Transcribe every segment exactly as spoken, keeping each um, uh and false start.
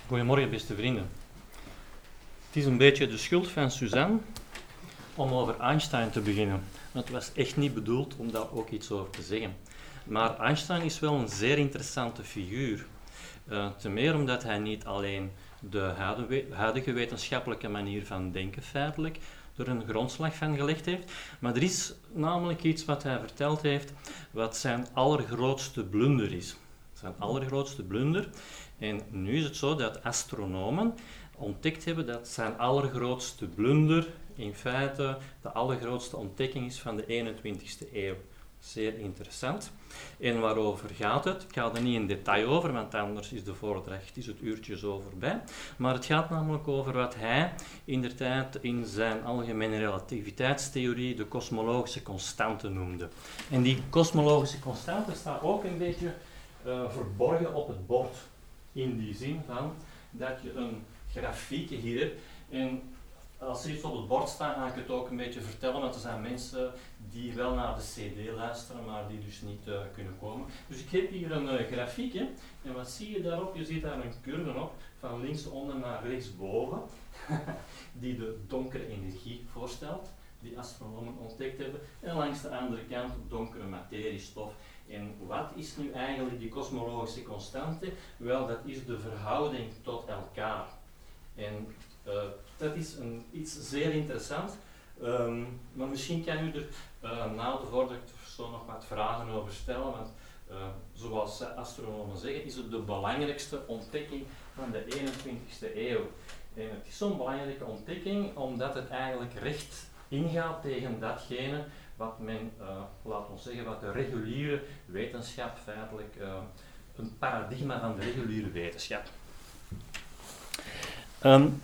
Goedemorgen, beste vrienden. Het is een beetje de schuld van Suzanne om over Einstein te beginnen. Het was echt niet bedoeld om daar ook iets over te zeggen. Maar Einstein is wel een zeer interessante figuur. Uh, ten meer omdat hij niet alleen de huidige wetenschappelijke manier van denken feitelijk er een grondslag van gelegd heeft, maar er is namelijk iets wat hij verteld heeft wat zijn allergrootste blunder is. Zijn allergrootste blunder. En nu is het zo dat astronomen ontdekt hebben dat zijn allergrootste blunder in feite de allergrootste ontdekking is van de eenentwintigste eeuw. Zeer interessant. En waarover gaat het? Ik ga er niet in detail over, want anders is de voordracht, is het uurtje zo voorbij. Maar het gaat namelijk over wat hij inderdaad in zijn algemene relativiteitstheorie de kosmologische constante noemde. En die kosmologische constante staat ook een beetje uh, verborgen op het bord. In die zin van dat je een grafiekje hier hebt. En als er iets op het bord staat, ga ik het ook een beetje vertellen, want er zijn mensen die wel naar de cd luisteren, maar die dus niet uh, kunnen komen. Dus ik heb hier een uh, grafiekje, en wat zie je daarop? Je ziet daar een curve op, van linksonder naar rechtsboven, die de donkere energie voorstelt, die astronomen ontdekt hebben, en langs de andere kant donkere materiestof. En wat is nu eigenlijk die kosmologische constante? Wel, dat is de verhouding tot elkaar. En uh, dat is een, iets zeer interessant, um, maar misschien kan u er uh, na de voordracht zo nog wat vragen over stellen, want uh, zoals astronomen zeggen, is het de belangrijkste ontdekking van de eenentwintigste eeuw. En het is zo'n belangrijke ontdekking omdat het eigenlijk recht ingaat tegen datgene wat men, uh, laat ons zeggen, wat de reguliere wetenschap feitelijk, uh, een paradigma van de reguliere wetenschap. Um,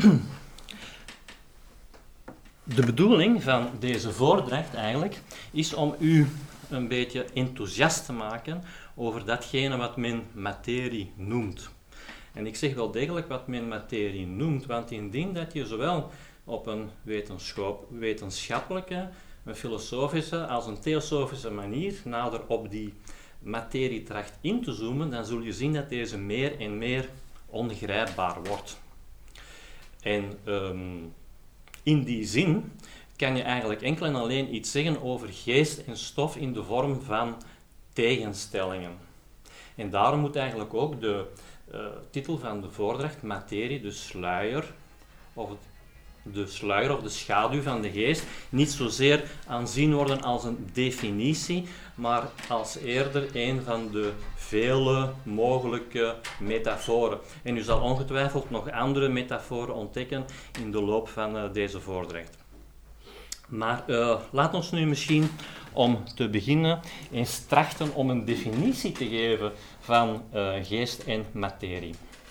de bedoeling van deze voordracht eigenlijk is om u een beetje enthousiast te maken over datgene wat men materie noemt. En ik zeg wel degelijk wat men materie noemt, want indien dat je zowel op een wetenschap, wetenschappelijke, een filosofische als een theosofische manier nader op die materie tracht in te zoomen, dan zul je zien dat deze meer en meer ongrijpbaar wordt. En um, in die zin kan je eigenlijk enkel en alleen iets zeggen over geest en stof in de vorm van tegenstellingen. En daarom moet eigenlijk ook de uh, titel van de voordracht, materie, de sluier, of het de sluier of de schaduw van de geest, niet zozeer aanzien worden als een definitie, maar als eerder een van de vele mogelijke metaforen. En u zal ongetwijfeld nog andere metaforen ontdekken in de loop van uh, deze voordracht. Maar uh, laat ons nu misschien, om te beginnen, eens trachten om een definitie te geven van uh, geest en materie.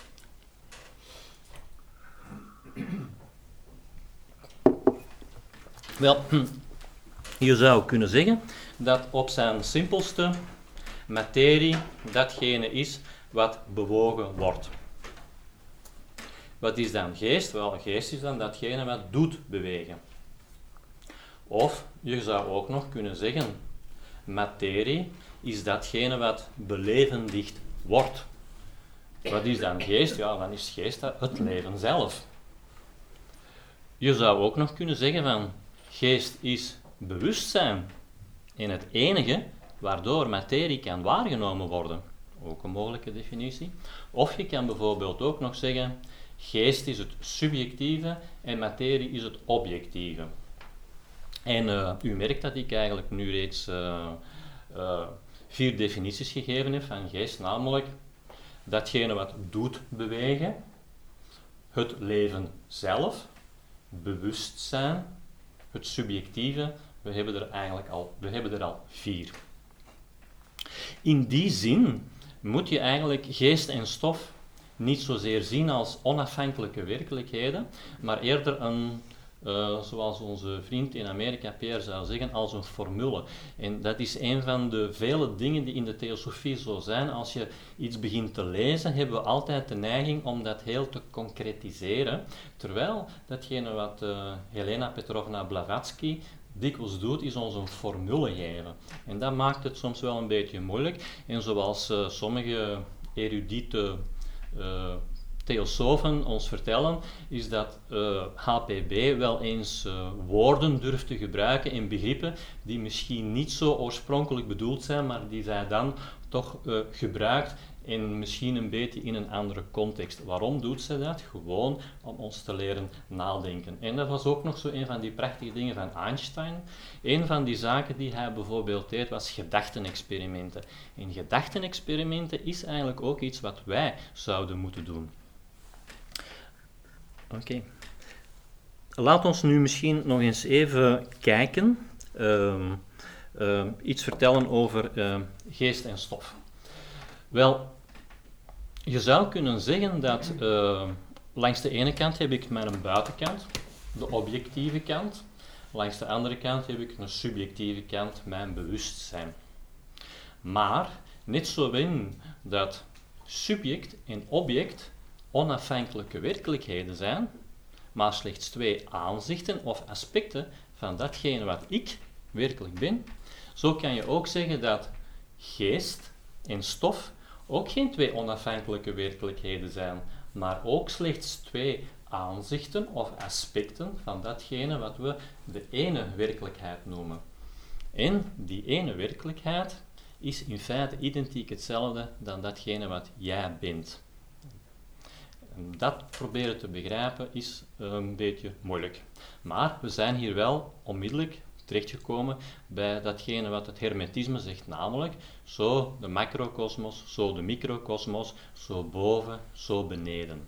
Wel, je zou kunnen zeggen dat op zijn simpelste materie datgene is wat bewogen wordt. Wat is dan geest? Wel, geest is dan datgene wat doet bewegen. Of je zou ook nog kunnen zeggen, materie is datgene wat belevendigd wordt. Wat is dan geest? Ja, dan is geest het leven zelf. Je zou ook nog kunnen zeggen van, geest is bewustzijn en het enige waardoor materie kan waargenomen worden. Ook een mogelijke definitie. Of je kan bijvoorbeeld ook nog zeggen, geest is het subjectieve en materie is het objectieve. En uh, u merkt dat ik eigenlijk nu reeds uh, uh, vier definities gegeven heb van geest, namelijk datgene wat doet bewegen, het leven zelf, bewustzijn, het subjectieve, we hebben er eigenlijk al, we hebben er al vier. In die zin moet je eigenlijk geest en stof niet zozeer zien als onafhankelijke werkelijkheden, maar eerder een, uh, zoals onze vriend in Amerika, Pierre, zou zeggen, als een formule. En dat is een van de vele dingen die in de theosofie zo zijn. Als je iets begint te lezen, hebben we altijd de neiging om dat heel te concretiseren, terwijl datgene wat uh, Helena Petrovna Blavatsky dikwijls doet, is ons een formule geven. En dat maakt het soms wel een beetje moeilijk. En zoals uh, sommige erudite uh, theosofen ons vertellen, is dat uh, H P B wel eens uh, woorden durft te gebruiken en begrippen die misschien niet zo oorspronkelijk bedoeld zijn, maar die zij dan toch uh, gebruikt en misschien een beetje in een andere context. Waarom doet ze dat? Gewoon om ons te leren nadenken. En dat was ook nog zo een van die prachtige dingen van Einstein. Een van die zaken die hij bijvoorbeeld deed, was gedachtenexperimenten. En gedachtenexperimenten is eigenlijk ook iets wat wij zouden moeten doen. Oké. Okay. Laat ons nu misschien nog eens even kijken. Uh, uh, iets vertellen over uh, geest en stof. Wel, je zou kunnen zeggen dat uh, langs de ene kant heb ik mijn buitenkant, de objectieve kant. Langs de andere kant heb ik een subjectieve kant, mijn bewustzijn. Maar, net zo in dat subject en object onafhankelijke werkelijkheden zijn, maar slechts twee aanzichten of aspecten van datgene wat ik werkelijk ben, zo kan je ook zeggen dat geest en stof ook geen twee onafhankelijke werkelijkheden zijn, maar ook slechts twee aanzichten of aspecten van datgene wat we de ene werkelijkheid noemen. En die ene werkelijkheid is in feite identiek hetzelfde dan datgene wat jij bent. En dat proberen te begrijpen is een beetje moeilijk. Maar we zijn hier wel onmiddellijk terechtgekomen bij datgene wat het hermetisme zegt, namelijk zo de macrokosmos, zo de microkosmos, zo boven, zo beneden.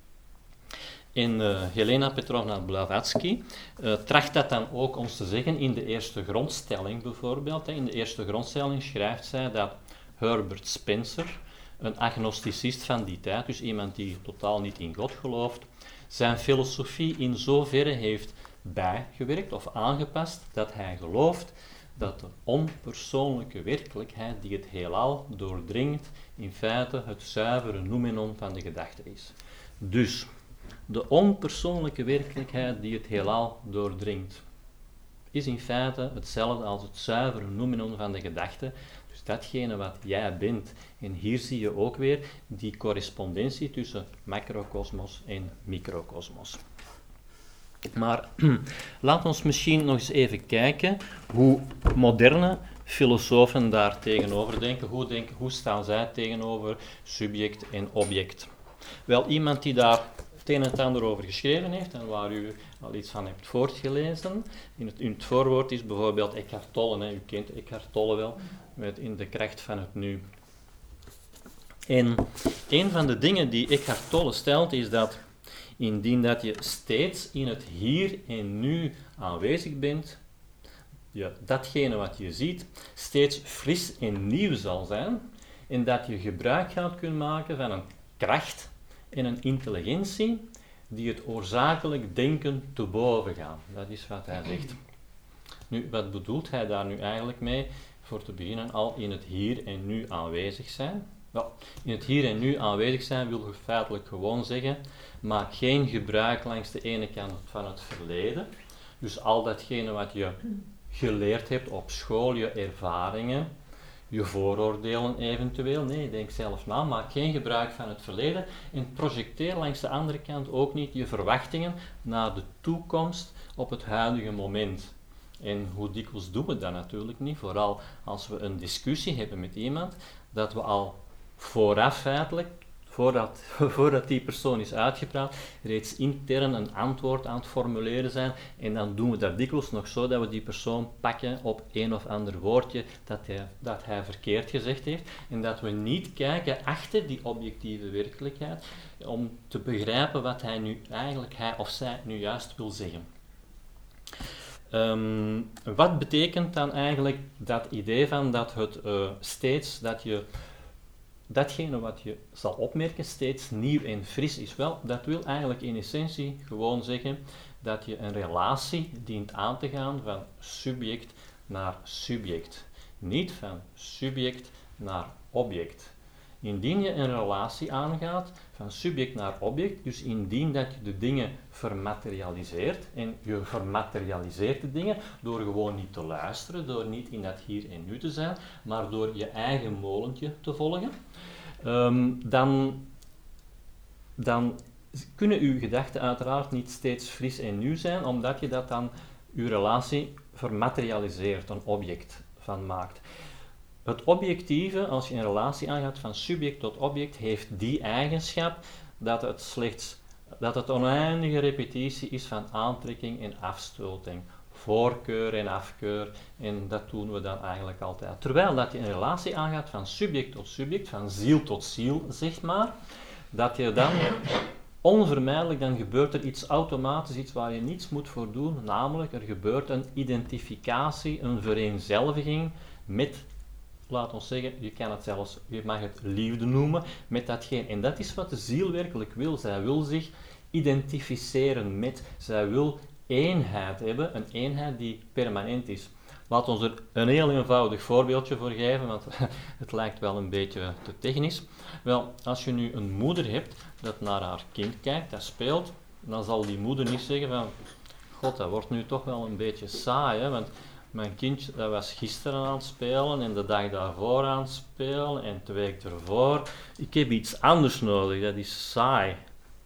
En uh, Helena Petrovna Blavatsky uh, tracht dat dan ook ons te zeggen in de eerste grondstelling bijvoorbeeld. Hè. In de eerste grondstelling schrijft zij dat Herbert Spencer, een agnosticist van die tijd, dus iemand die totaal niet in God gelooft, zijn filosofie in zoverre heeft bijgewerkt of aangepast dat hij gelooft dat de onpersoonlijke werkelijkheid die het heelal doordringt in feite het zuivere noumenon van de gedachte is. Dus de onpersoonlijke werkelijkheid die het heelal doordringt is in feite hetzelfde als het zuivere noumenon van de gedachte, dus datgene wat jij bent. En hier zie je ook weer die correspondentie tussen macrokosmos en microkosmos. Maar laat ons misschien nog eens even kijken hoe moderne filosofen daar tegenover denken. Hoe, denken, hoe staan zij tegenover subject en object? Wel, iemand die daar het een en het ander over geschreven heeft en waar u al iets van hebt voortgelezen. In het, in het voorwoord is bijvoorbeeld Eckhart Tolle. Hè. U kent Eckhart Tolle wel, met In de kracht van het nu. En een van de dingen die Eckhart Tolle stelt is dat indien dat je steeds in het hier en nu aanwezig bent, ja, datgene wat je ziet steeds fris en nieuw zal zijn en dat je gebruik gaat kunnen maken van een kracht en een intelligentie die het oorzakelijk denken te boven gaan. Dat is wat hij zegt. Nu, wat bedoelt hij daar nu eigenlijk mee? Voor te beginnen al in het hier en nu aanwezig zijn. Wel, in het hier en nu aanwezig zijn wil feitelijk gewoon zeggen, maak geen gebruik langs de ene kant van het verleden. Dus al datgene wat je geleerd hebt op school, je ervaringen, je vooroordelen eventueel. Nee, denk zelf na, maak geen gebruik van het verleden en projecteer langs de andere kant ook niet je verwachtingen naar de toekomst op het huidige moment. En hoe dikwijls doen we dat natuurlijk niet, vooral als we een discussie hebben met iemand, dat we al vooraf feitelijk, voordat, voordat die persoon is uitgepraat, reeds intern een antwoord aan het formuleren zijn. En dan doen we dat dikwijls nog zo dat we die persoon pakken op een of ander woordje dat hij, dat hij verkeerd gezegd heeft. En dat we niet kijken achter die objectieve werkelijkheid om te begrijpen wat hij nu eigenlijk, hij of zij nu juist wil zeggen. Um, wat betekent dan eigenlijk dat idee van dat het uh, steeds, dat je datgene wat je zal opmerken steeds nieuw en fris is? Wel, dat wil eigenlijk in essentie gewoon zeggen dat je een relatie dient aan te gaan van subject naar subject. Niet van subject naar object. Indien je een relatie aangaat van subject naar object, dus indien dat je de dingen vermaterialiseert, en je vermaterialiseert de dingen door gewoon niet te luisteren, door niet in dat hier en nu te zijn, maar door je eigen molentje te volgen, um, dan dan kunnen uw gedachten uiteraard niet steeds fris en nieuw zijn, omdat je dat dan uw relatie vermaterialiseert, een object van maakt. Het objectieve, als je een relatie aangaat van subject tot object, heeft die eigenschap dat het slechts dat het oneindige repetitie is van aantrekking en afstoting, voorkeur en afkeur, en dat doen we dan eigenlijk altijd. Terwijl dat je een relatie aangaat van subject tot subject, van ziel tot ziel, zeg maar, dat je dan onvermijdelijk, dan gebeurt er iets automatisch, iets waar je niets moet voor doen, namelijk er gebeurt een identificatie, een vereenzelviging met, laat ons zeggen, je kan het zelfs, je mag het liefde noemen, met datgene. En dat is wat de ziel werkelijk wil. Zij wil zich identificeren met, zij wil eenheid hebben, een eenheid die permanent is. Laat ons er een heel eenvoudig voorbeeldje voor geven, want het lijkt wel een beetje te technisch. Wel, als je nu een moeder hebt dat naar haar kind kijkt, dat speelt, dan zal die moeder niet zeggen van, god, dat wordt nu toch wel een beetje saai, hè, want mijn kindje dat was gisteren aan het spelen en de dag daarvoor aan het spelen en twee weken ervoor. Ik heb iets anders nodig, dat is saai.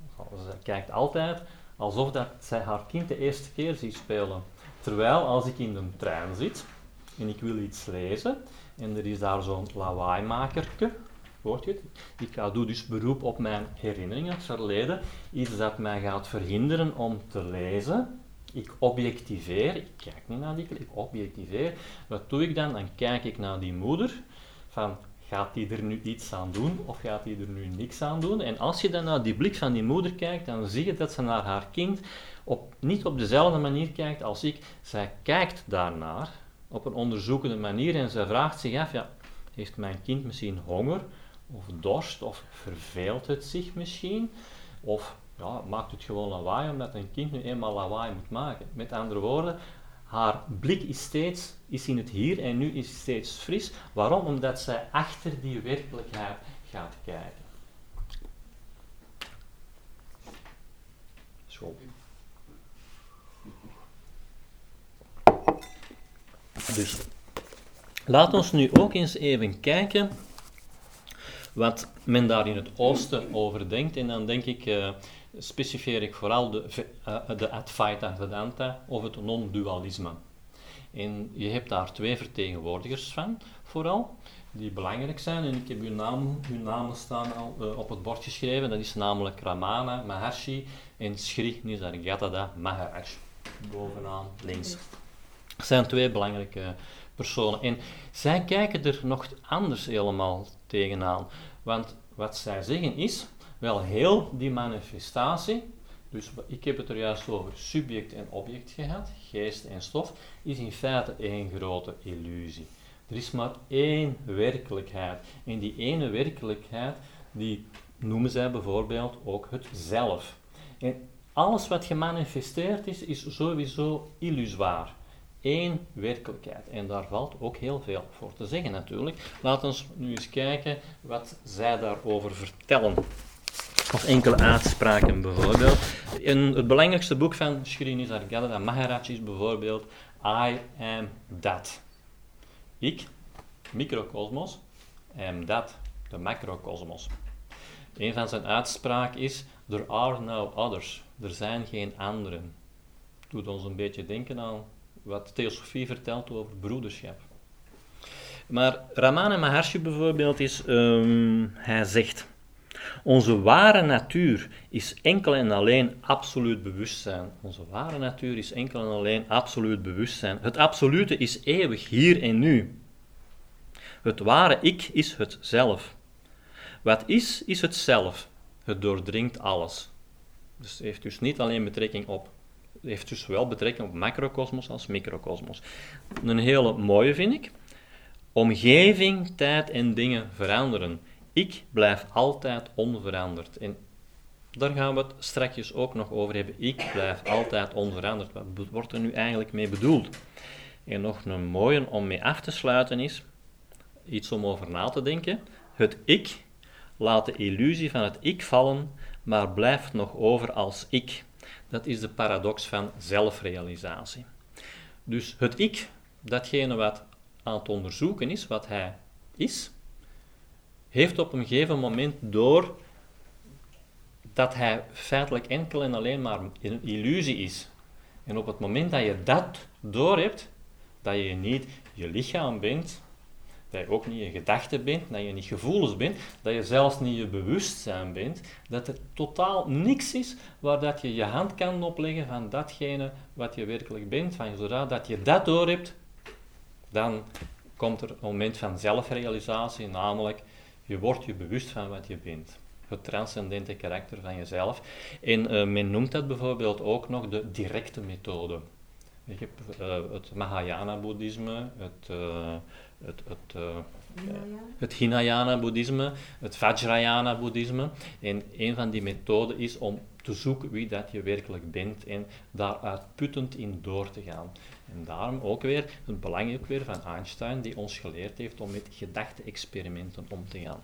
Ze kijkt altijd alsof dat zij haar kind de eerste keer ziet spelen. Terwijl als ik in de trein zit en ik wil iets lezen en er is daar zo'n lawaaimakerke, hoort je het? Ik ga, doe dus beroep op mijn herinneringen, het verleden, iets dat mij gaat verhinderen om te lezen. Ik objectiveer, ik kijk niet naar die, ik objectiveer. Wat doe ik dan? Dan kijk ik naar die moeder, van gaat die er nu iets aan doen of gaat die er nu niks aan doen? En als je dan naar die blik van die moeder kijkt, dan zie je dat ze naar haar kind op, niet op dezelfde manier kijkt als ik. Zij kijkt daarnaar op een onderzoekende manier en zij vraagt zich af, ja, heeft mijn kind misschien honger of dorst of verveelt het zich misschien? Of ja, maakt het gewoon lawaai omdat een kind nu eenmaal lawaai moet maken? Met andere woorden, haar blik is steeds, is in het hier en nu is steeds fris. Waarom? Omdat zij achter die werkelijkheid gaat kijken. School. Dus, laat ons nu ook eens even kijken wat men daar in het oosten over denkt. En dan denk ik, uh, specifieer ik vooral de, uh, de Advaita Vedanta of het non-dualisme. En je hebt daar twee vertegenwoordigers van, vooral, die belangrijk zijn. En ik heb uw, naam, uw namen staan al uh, op het bord geschreven. Dat is namelijk Ramana Maharshi en Sri Nisargadatta Maharaj. Bovenaan links. Dat zijn twee belangrijke personen. En zij kijken er nog anders helemaal tegenaan. Want wat zij zeggen is, wel heel die manifestatie, dus ik heb het er juist over subject en object gehad, geest en stof, is in feite één grote illusie. Er is maar één werkelijkheid. En die ene werkelijkheid, die noemen zij bijvoorbeeld ook het zelf. En alles wat gemanifesteerd is, is sowieso illusoir. Eén werkelijkheid. En daar valt ook heel veel voor te zeggen natuurlijk. Laten we nu eens kijken wat zij daarover vertellen. Of enkele uitspraken bijvoorbeeld. In het belangrijkste boek van Sri Nisargadatta Maharaj is bijvoorbeeld I am that. Ik, microcosmos, am that, de macrocosmos. Een van zijn uitspraken is, there are no others. Er zijn geen anderen. Doet ons een beetje denken aan wat Theosofie vertelt over broederschap. Maar Ramana Maharshi bijvoorbeeld is, um, hij zegt, onze ware natuur is enkel en alleen absoluut bewustzijn. Onze ware natuur is enkel en alleen absoluut bewustzijn. Het absolute is eeuwig hier en nu. Het ware ik is het zelf. Wat is, is het zelf. Het doordringt alles. Dus het heeft dus niet alleen betrekking op Het heeft dus wel betrekking op macrocosmos als microcosmos. Een hele mooie vind ik. Omgeving, tijd en dingen veranderen. Ik blijf altijd onveranderd. En daar gaan we het straks ook nog over hebben. Ik blijf altijd onveranderd. Wat wordt er nu eigenlijk mee bedoeld? En nog een mooie om mee af te sluiten is, iets om over na te denken. Het ik laat de illusie van het ik vallen, maar blijft nog over als ik. Dat is de paradox van zelfrealisatie. Dus het ik, datgene wat aan het onderzoeken is, wat hij is, heeft op een gegeven moment door dat hij feitelijk enkel en alleen maar een illusie is. En op het moment dat je dat doorhebt, dat je niet je lichaam bent, dat je ook niet je gedachten bent, dat je niet gevoelens bent, dat je zelfs niet je bewustzijn bent, dat er totaal niks is waar dat je je hand kan opleggen van datgene wat je werkelijk bent. Van zodra dat je dat doorhebt, dan komt er een moment van zelfrealisatie, namelijk je wordt je bewust van wat je bent. Het transcendente karakter van jezelf. En uh, men noemt dat bijvoorbeeld ook nog de directe methode. Je hebt uh, het Mahayana-boeddhisme, het, uh, het, het, uh, het Hinayana-boeddhisme, het Vajrayana-boeddhisme. En een van die methoden is om te zoeken wie dat je werkelijk bent en daar uitputtend in door te gaan. En daarom ook weer het belang ook weer van Einstein, die ons geleerd heeft om met gedachte-experimenten om te gaan.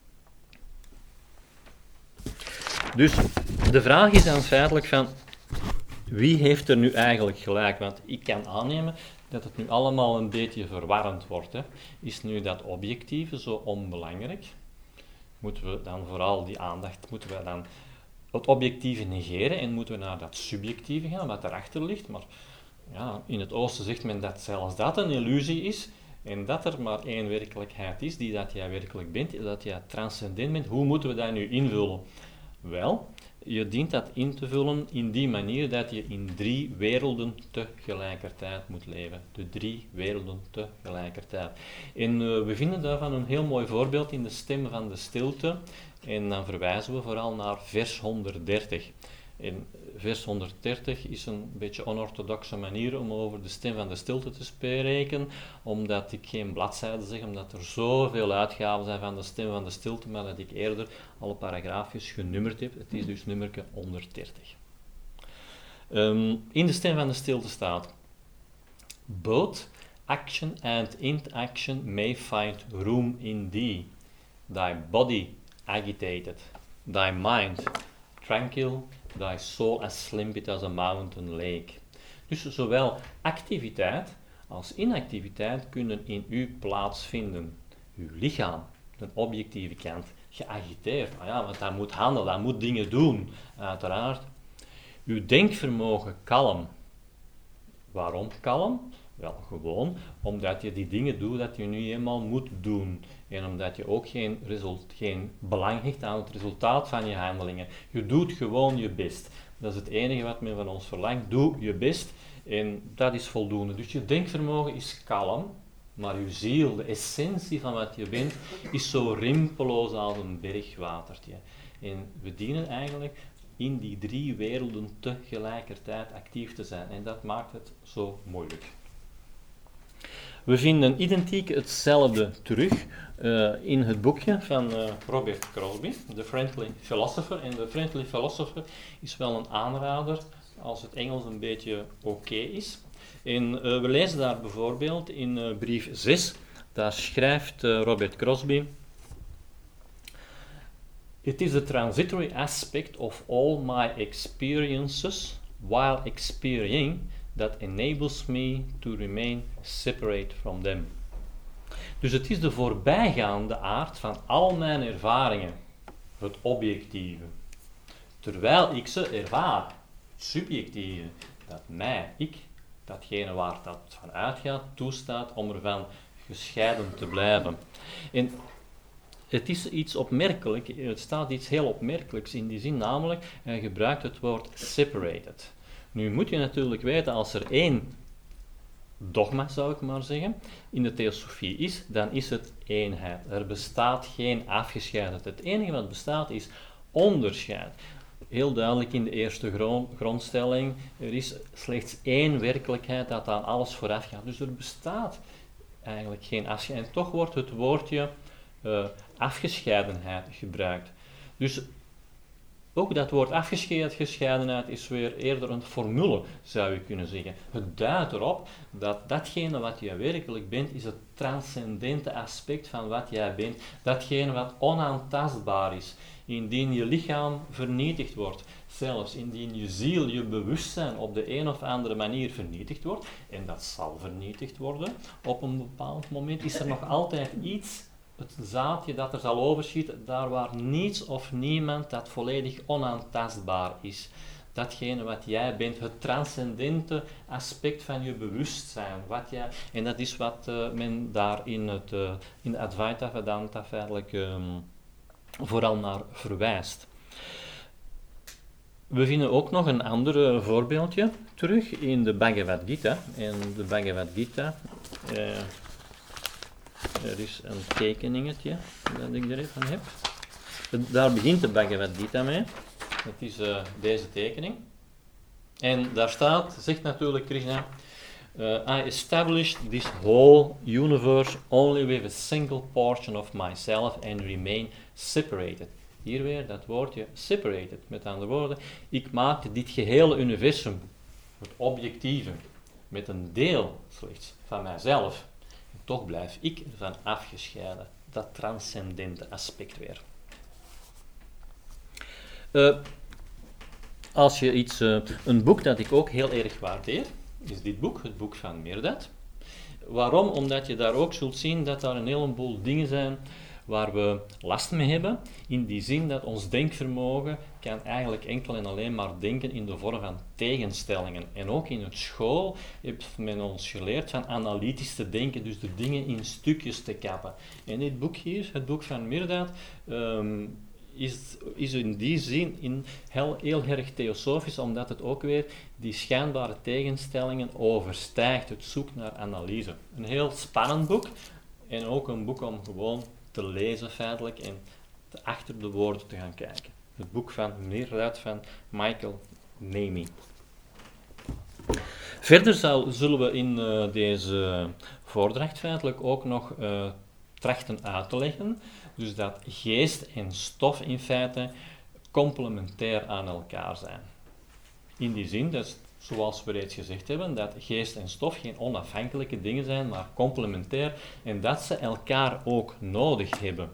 Dus de vraag is dan feitelijk van, wie heeft er nu eigenlijk gelijk? Want ik kan aannemen dat het nu allemaal een beetje verwarrend wordt. Hè. Is nu dat objectieve zo onbelangrijk? Moeten we dan vooral die aandacht, moeten we dan het objectieve negeren en moeten we naar dat subjectieve gaan, wat erachter ligt? Maar ja, in het oosten zegt men dat zelfs dat een illusie is en dat er maar één werkelijkheid is, die dat jij werkelijk bent, dat jij transcendent bent. Hoe moeten we dat nu invullen? Wel, je dient dat in te vullen in die manier dat je in drie werelden tegelijkertijd moet leven. De drie werelden tegelijkertijd. En uh, we vinden daarvan een heel mooi voorbeeld in de Stem van de Stilte. En dan verwijzen we vooral naar vers honderddertig. En vers honderddertig is een beetje onorthodoxe manier om over de Stem van de Stilte te spreken, omdat ik geen bladzijden zeg, omdat er zoveel uitgaven zijn van de Stem van de Stilte, maar dat ik eerder alle paragraafjes genummerd heb. Het is dus nummerke honderddertig. Um, in de Stem van de Stilte staat: Both action and inaction may find room in thee, thy body agitated, thy mind tranquil, thy soul as limpid as a mountain lake. Dus zowel activiteit als inactiviteit kunnen in u plaatsvinden. Uw lichaam, de objectieve kant, geagiteerd. Ah ja, want dat moet handelen, dat moet dingen doen, uiteraard. Uw denkvermogen kalm. Waarom kalm? Wel, gewoon omdat je die dingen doet dat je nu eenmaal moet doen. En omdat je ook geen, result, geen belang hecht aan het resultaat van je handelingen. Je doet gewoon je best. Dat is het enige wat men van ons verlangt. Doe je best en dat is voldoende. Dus je denkvermogen is kalm, maar je ziel, de essentie van wat je bent, is zo rimpeloos als een bergwatertje. En we dienen eigenlijk in die drie werelden tegelijkertijd actief te zijn. En dat maakt het zo moeilijk. We vinden identiek hetzelfde terug uh, in het boekje van uh, Robert Crosby, The Friendly Philosopher. En The Friendly Philosopher is wel een aanrader als het Engels een beetje oké okay is. En uh, we lezen daar bijvoorbeeld in uh, brief zes, daar schrijft uh, Robert Crosby: It is the transitory aspect of all my experiences while experiencing that enables me to remain separate from them. Dus het is de voorbijgaande aard van al mijn ervaringen, het objectieve. Terwijl ik ze ervaar, het subjectieve, dat mij, ik, datgene waar dat van uitgaat, toestaat om ervan gescheiden te blijven. En het is iets opmerkelijk, het staat iets heel opmerkelijks in die zin, namelijk, hij gebruikt het woord separated. Nu moet je natuurlijk weten, als er één dogma, zou ik maar zeggen, in de theosofie is, dan is het eenheid. Er bestaat geen afgescheidenheid. Het enige wat bestaat is onderscheid. Heel duidelijk in de eerste grond, grondstelling, er is slechts één werkelijkheid dat aan alles vooraf gaat. Dus er bestaat eigenlijk geen afscheid. En toch wordt het woordje uh, afgescheidenheid gebruikt. Dus ook dat woord afgescheidenheid is weer eerder een formule, zou je kunnen zeggen. Het duidt erop dat datgene wat jij werkelijk bent, is het transcendente aspect van wat jij bent. Datgene wat onaantastbaar is. Indien je lichaam vernietigd wordt, zelfs indien je ziel, je bewustzijn op de een of andere manier vernietigd wordt, en dat zal vernietigd worden op een bepaald moment, is er nog altijd iets het zaadje dat er zal overschieten, daar waar niets of niemand dat volledig onaantastbaar is. Datgene wat jij bent, het transcendente aspect van je bewustzijn. Wat jij, en dat is wat uh, men daar in, het, uh, in de Advaita Vedanta feitelijk um, vooral naar verwijst. We vinden ook nog een ander voorbeeldje terug in de Bhagavad Gita. En de Bhagavad Gita, uh, er is een tekeningetje dat ik er even heb. Daar begint de Bhagavad Gita mee. Dat is uh, deze tekening. En daar staat, zegt natuurlijk Krishna, uh, I established this whole universe only with a single portion of myself and remain separated. Hier weer dat woordje separated, met andere woorden. Ik maakte dit gehele universum, het objectieve, met een deel slechts van mijzelf. En toch blijf ik ervan afgescheiden. Dat transcendente aspect weer. Uh, als je iets, uh, een boek dat ik ook heel erg waardeer, is dit boek, het boek van Mirdad. Waarom? Omdat je daar ook zult zien dat daar een heleboel dingen zijn waar we last mee hebben, in die zin dat ons denkvermogen kan eigenlijk enkel en alleen maar denken in de vorm van tegenstellingen. En ook in het school heeft men ons geleerd van analytisch te denken, dus de dingen in stukjes te kappen. En dit boek hier, het boek van Mirdad, um, is, is in die zin in heel, heel erg theosofisch, omdat het ook weer die schijnbare tegenstellingen overstijgt. Het zoekt naar analyse. Een heel spannend boek en ook een boek om gewoon te lezen feitelijk en te achter de woorden te gaan kijken. Het boek van Mirdad van Michael Nemi. Verder zal, zullen we in uh, deze voordracht feitelijk ook nog uh, trachten uit te leggen, dus dat geest en stof in feite complementair aan elkaar zijn. In die zin, dat zoals we reeds gezegd hebben, dat geest en stof geen onafhankelijke dingen zijn, maar complementair, en dat ze elkaar ook nodig hebben.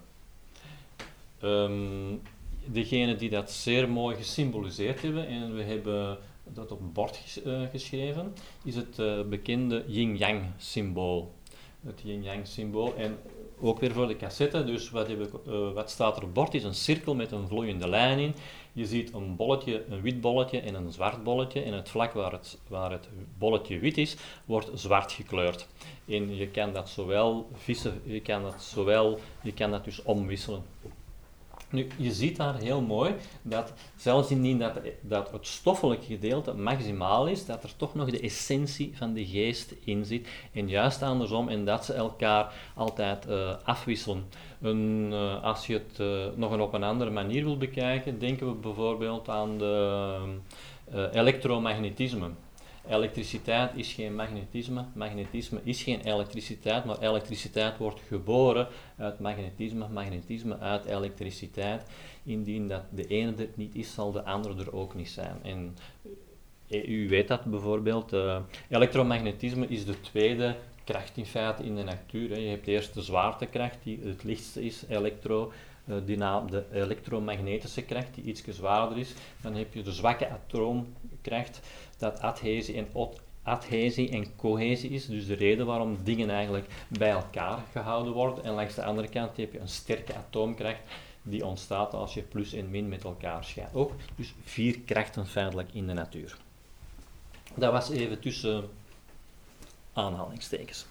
Um, degenen die dat zeer mooi gesymboliseerd hebben, en we hebben dat op het bord ges uh, geschreven, is het uh, bekende yin-yang symbool. Het yin-yang symbool, en ook weer voor de cassette, dus wat, hebben, uh, wat staat er op het bord is een cirkel met een vloeiende lijn in. Je ziet een bolletje, een wit bolletje en een zwart bolletje, en het vlak waar het, waar het bolletje wit is, wordt zwart gekleurd. En je kan dat zowel vissen, je kan dat zowel, je kan dat dus omwisselen. Nu, je ziet daar heel mooi dat, zelfs indien dat, dat het stoffelijke gedeelte maximaal is, dat er toch nog de essentie van de geest in zit. En juist andersom, en dat ze elkaar altijd uh, afwisselen. Een, uh, als je het uh, nog een op een andere manier wil bekijken, denken we bijvoorbeeld aan de uh, elektromagnetisme. Elektriciteit is geen magnetisme, magnetisme is geen elektriciteit, maar elektriciteit wordt geboren uit magnetisme, magnetisme uit elektriciteit. Indien dat de ene er niet is, zal de andere er ook niet zijn. En u weet dat bijvoorbeeld, uh, elektromagnetisme is de tweede kracht in feite in de natuur. Hè. Je hebt eerst de zwaartekracht, die het lichtste is, elektro, uh, die naam, de elektromagnetische kracht, die iets zwaarder is. Dan heb je de zwakke atoomkracht, dat adhesie en, adhesie en cohesie is, dus de reden waarom dingen eigenlijk bij elkaar gehouden worden. En langs de andere kant heb je een sterke atoomkracht, die ontstaat als je plus en min met elkaar scheidt. Ook dus vier krachten feitelijk in de natuur. Dat was even tussen aanhalingstekens.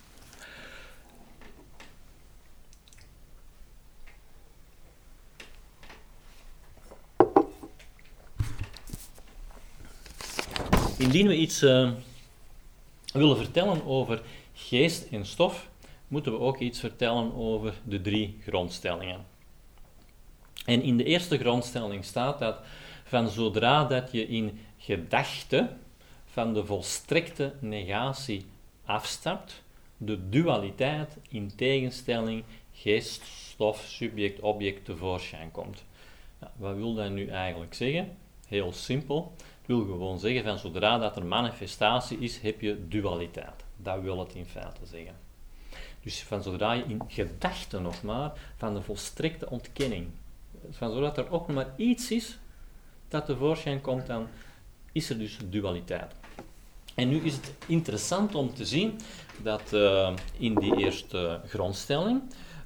Indien we iets uh, willen vertellen over geest en stof, moeten we ook iets vertellen over de drie grondstellingen. En in de eerste grondstelling staat dat van zodra dat je in gedachte van de volstrekte negatie afstapt, de dualiteit in tegenstelling geest, stof, subject, object tevoorschijn komt. Ja, wat wil dat nu eigenlijk zeggen? Heel simpel. Het wil gewoon zeggen van zodra dat er manifestatie is, heb je dualiteit. Dat wil het in feite zeggen. Dus van zodra je in gedachten nog maar van de volstrekte ontkenning, van zodra er ook nog maar iets is dat tevoorschijn komt, dan is er dus dualiteit. En nu is het interessant om te zien dat uh, in die eerste grondstelling,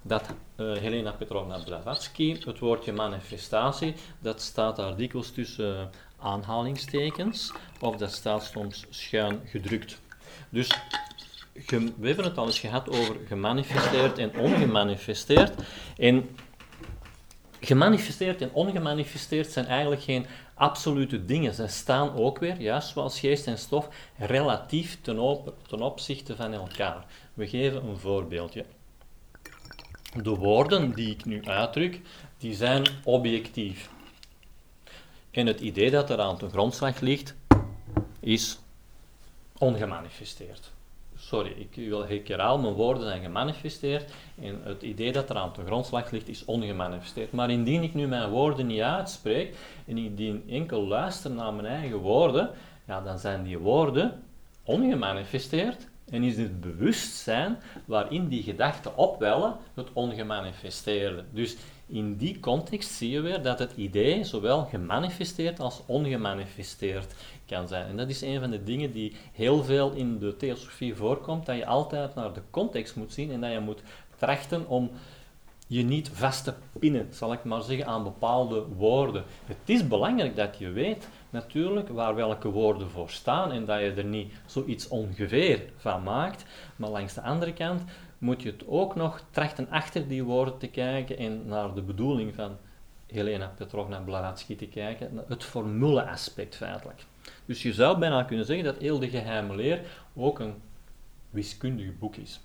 dat uh, Helena Petrovna Blavatsky, het woordje manifestatie, dat staat daar dikwijls tussen uh, aanhalingstekens, of dat staat soms schuin gedrukt. Dus ge, we hebben het al eens gehad over gemanifesteerd en ongemanifesteerd. En gemanifesteerd en ongemanifesteerd zijn eigenlijk geen absolute dingen. Ze staan ook weer, juist zoals geest en stof, relatief ten, op, ten opzichte van elkaar. We geven een voorbeeldje. De woorden die ik nu uitdruk, die zijn objectief. En het idee dat er aan de grondslag ligt, is ongemanifesteerd. Sorry, ik wil ik herhaal, mijn woorden zijn gemanifesteerd en het idee dat er aan de grondslag ligt is ongemanifesteerd. Maar indien ik nu mijn woorden niet uitspreek en indien enkel luister naar mijn eigen woorden, ja, dan zijn die woorden ongemanifesteerd en is het bewustzijn waarin die gedachten opwellen het ongemanifesteerde. Dus in die context zie je weer dat het idee zowel gemanifesteerd als ongemanifesteerd kan zijn. En dat is een van de dingen die heel veel in de theosofie voorkomt, dat je altijd naar de context moet zien en dat je moet trachten om je niet vast te pinnen, zal ik maar zeggen, aan bepaalde woorden. Het is belangrijk dat je weet natuurlijk waar welke woorden voor staan en dat je er niet zoiets ongeveer van maakt, maar langs de andere kant moet je het ook nog trachten achter die woorden te kijken en naar de bedoeling van Helena Petrovna Blavatsky te kijken, het formule-aspect feitelijk. Dus je zou bijna kunnen zeggen dat heel de geheime leer ook een wiskundig boek is.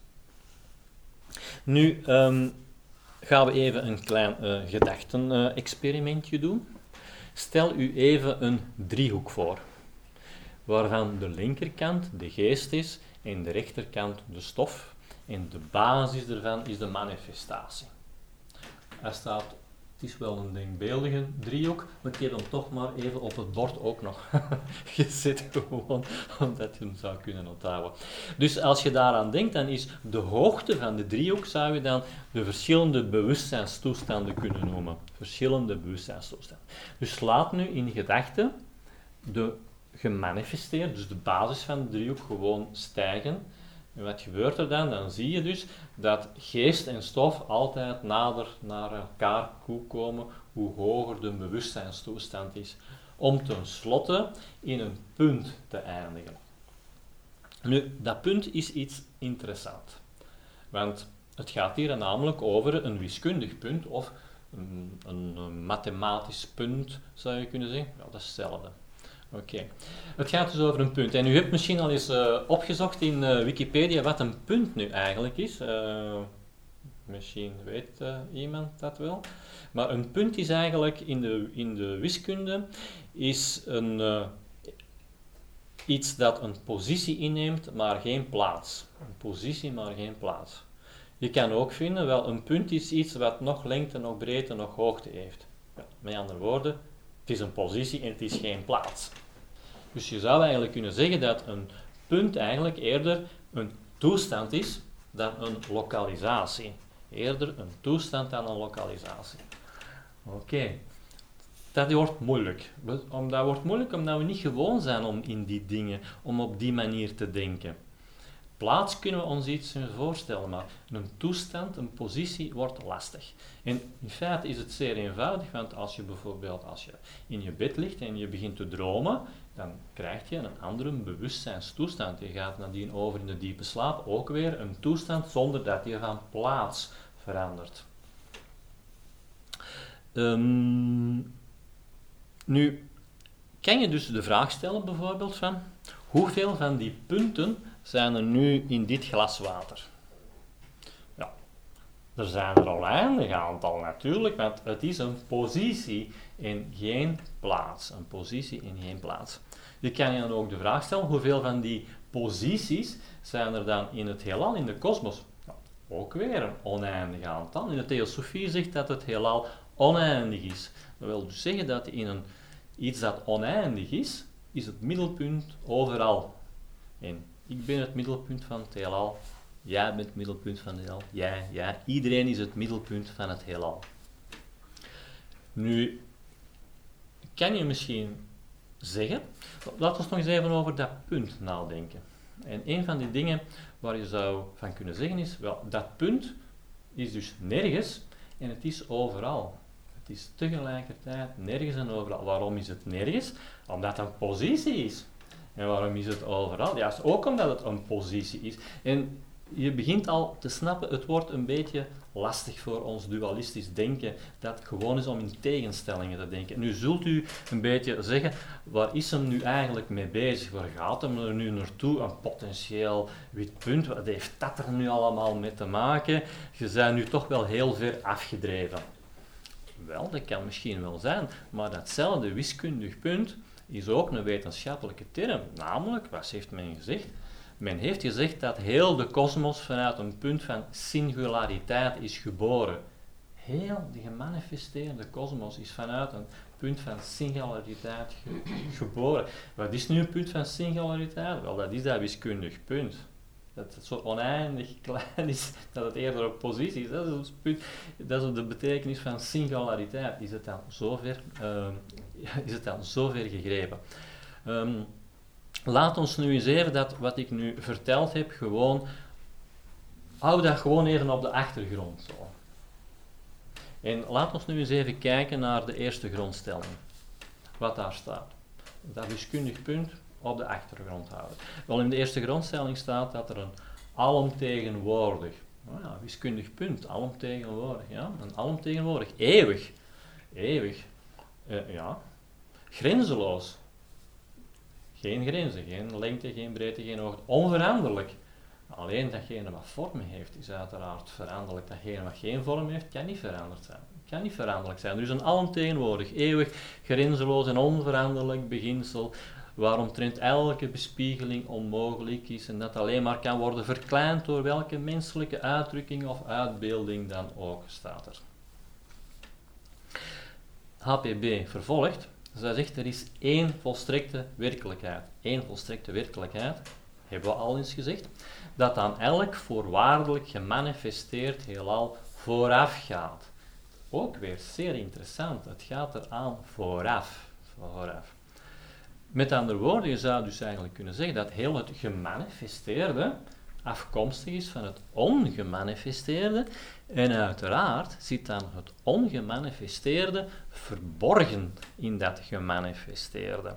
Nu um, gaan we even een klein uh, gedachten-experimentje uh, doen. Stel u even een driehoek voor, waarvan de linkerkant de geest is en de rechterkant de stof. En de basis ervan is de manifestatie. Hij staat, het is wel een denkbeeldige driehoek, maar ik heb hem toch maar even op het bord ook nog gezet, gewoon omdat je hem zou kunnen onthouden. Dus als je daaraan denkt, dan is de hoogte van de driehoek, zou je dan de verschillende bewustzijnstoestanden kunnen noemen. Verschillende bewustzijnstoestanden. Dus laat nu in gedachten de gemanifesteerd, dus de basis van de driehoek, gewoon stijgen. En wat gebeurt er dan? Dan zie je dus dat geest en stof altijd nader naar elkaar komen, hoe hoger de bewustzijnstoestand is, om tenslotte in een punt te eindigen. Nu, dat punt is iets interessants, want het gaat hier namelijk over een wiskundig punt of een, een, een mathematisch punt, zou je kunnen zeggen. Ja, dat is hetzelfde. Oké. Okay. Het gaat dus over een punt. En u hebt misschien al eens uh, opgezocht in uh, Wikipedia wat een punt nu eigenlijk is. Uh, misschien weet uh, iemand dat wel. Maar een punt is eigenlijk in de, in de wiskunde is een, uh, iets dat een positie inneemt, maar geen plaats. Een positie, maar geen plaats. Je kan ook vinden, wel, een punt is iets wat nog lengte, nog breedte, nog hoogte heeft. Ja, met andere woorden, het is een positie en het is geen plaats. Dus je zou eigenlijk kunnen zeggen dat een punt eigenlijk eerder een toestand is dan een lokalisatie. Eerder een toestand dan een lokalisatie. Oké. Okay. Dat wordt moeilijk. Dat wordt moeilijk omdat we niet gewoon zijn om in die dingen, om op die manier te denken. Plaats kunnen we ons iets voorstellen, maar een toestand, een positie, wordt lastig. En in feite is het zeer eenvoudig, want als je bijvoorbeeld als je in je bed ligt en je begint te dromen, dan krijg je een andere bewustzijnstoestand. Je gaat nadien over in de diepe slaap, ook weer een toestand zonder dat je van plaats verandert. Um, nu, kan je dus de vraag stellen bijvoorbeeld van, hoeveel van die punten zijn er nu in dit glas water? Ja, er zijn er al eindig aantal natuurlijk, want het is een positie en geen plaats. Een positie en geen plaats. Je kan je dan ook de vraag stellen, hoeveel van die posities zijn er dan in het heelal, in de kosmos? Ja, ook weer een oneindig aantal. In de theosofie zegt dat het heelal oneindig is. Dat wil dus zeggen dat in een, iets dat oneindig is, is het middelpunt overal. En ik ben het middelpunt van het heelal. Jij bent het middelpunt van het heelal. Jij, jij. Iedereen is het middelpunt van het heelal. Nu, kan je misschien zeggen, laten we nog eens even over dat punt nadenken. En een van die dingen waar je zou van kunnen zeggen is, wel, dat punt is dus nergens en het is overal. Het is tegelijkertijd nergens en overal. Waarom is het nergens? Omdat het een positie is. En waarom is het overal? Ja, ook omdat het een positie is. En je begint al te snappen, het wordt een beetje lastig voor ons dualistisch denken, dat het gewoon is om in tegenstellingen te denken. Nu zult u een beetje zeggen, waar is hem nu eigenlijk mee bezig? Waar gaat hem er nu naartoe? Een potentieel wit punt, wat heeft dat er nu allemaal mee te maken? Je bent nu toch wel heel ver afgedreven. Wel, dat kan misschien wel zijn, maar datzelfde wiskundig punt is ook een wetenschappelijke term. Namelijk, wat heeft men gezegd? Men heeft gezegd dat heel de kosmos vanuit een punt van singulariteit is geboren. Heel de gemanifesteerde kosmos is vanuit een punt van singulariteit ge- geboren. Wat is nu een punt van singulariteit? Wel, dat is dat wiskundig punt. Dat het zo oneindig klein is, dat het eerder een positie is. Dat is het punt, dat is de betekenis van singulariteit. Is het dan zover, uh, is het dan zover gegrepen? Um, Laat ons nu eens even dat wat ik nu verteld heb, gewoon, hou dat gewoon even op de achtergrond. Zo. En laat ons nu eens even kijken naar de eerste grondstelling. Wat daar staat. Dat wiskundig punt op de achtergrond houden. Wel, in de eerste grondstelling staat dat er een alomtegenwoordig, nou ja, wiskundig punt, alomtegenwoordig, ja, een alomtegenwoordig, eeuwig, eeuwig, eh, ja, grenzeloos. Geen grenzen, geen lengte, geen breedte, geen hoogte. Onveranderlijk. Alleen datgene wat vorm heeft, is uiteraard veranderlijk. Datgene wat geen vorm heeft, kan niet veranderd zijn. Kan niet veranderlijk zijn. Dus een alomtegenwoordig, eeuwig, grenzeloos en onveranderlijk beginsel, waaromtrent elke bespiegeling onmogelijk is en dat alleen maar kan worden verkleind door welke menselijke uitdrukking of uitbeelding dan ook, staat er. H P B vervolgt. Zij zegt, er is één volstrekte werkelijkheid. Eén volstrekte werkelijkheid, hebben we al eens gezegd, dat aan elk voorwaardelijk gemanifesteerd heelal voorafgaat. Ook weer zeer interessant, het gaat eraan vooraf. vooraf. Met andere woorden, je zou dus eigenlijk kunnen zeggen dat heel het gemanifesteerde afkomstig is van het ongemanifesteerde en uiteraard zit dan het ongemanifesteerde verborgen in dat gemanifesteerde.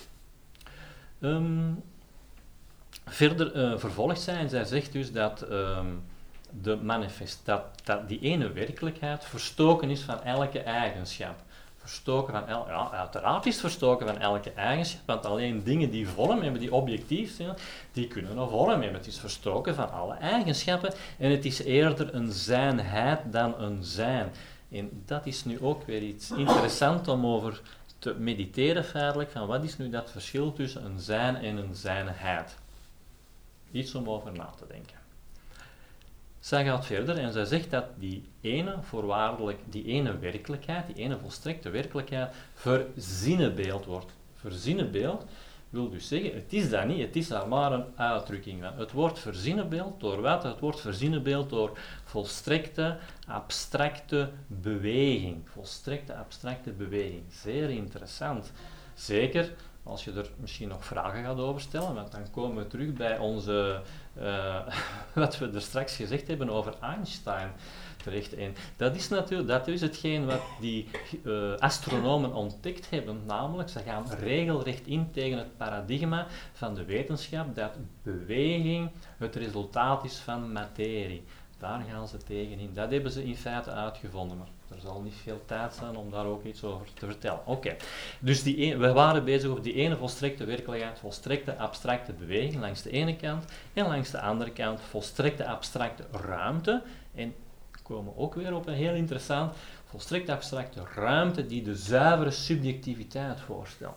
Um, verder uh, vervolgt zij en zij zegt dus dat, um, de manifest, dat, dat die ene werkelijkheid verstoken is van elke eigenschap. Verstoken van el- ja, uiteraard is het verstoken van elke eigenschap, want alleen dingen die vorm hebben, die objectief zijn, die kunnen een vorm hebben. Het is verstoken van alle eigenschappen en het is eerder een zijnheid dan een zijn. En dat is nu ook weer iets interessants om over te mediteren feitelijk, van wat is nu dat verschil tussen een zijn en een zijnheid. Iets om over na te denken. Zij gaat verder en zij zegt dat die ene voorwaardelijk, die ene werkelijkheid, die ene volstrekte werkelijkheid, verzinnenbeeld wordt. Verzinnenbeeld wil dus zeggen, het is dat niet, het is daar maar een uitdrukking van. Het wordt verzinnenbeeld door wat? Het wordt verzinnenbeeld door volstrekte, abstracte beweging. Volstrekte, abstracte beweging. Zeer interessant. Zeker als je er misschien nog vragen gaat over stellen, want dan komen we terug bij onze, uh, wat we er straks gezegd hebben over Einstein terecht. En dat is natuurlijk, dat is hetgeen wat die uh, astronomen ontdekt hebben, namelijk ze gaan regelrecht in tegen het paradigma van de wetenschap dat beweging het resultaat is van materie. Daar gaan ze tegen in. Dat hebben ze in feite uitgevonden, maar er zal niet veel tijd zijn om daar ook iets over te vertellen. Oké, okay. Dus die een, we waren bezig over die ene volstrekte werkelijkheid, volstrekte abstracte beweging langs de ene kant en langs de andere kant volstrekte abstracte ruimte. En we komen ook weer op een heel interessant volstrekte abstracte ruimte die de zuivere subjectiviteit voorstelt.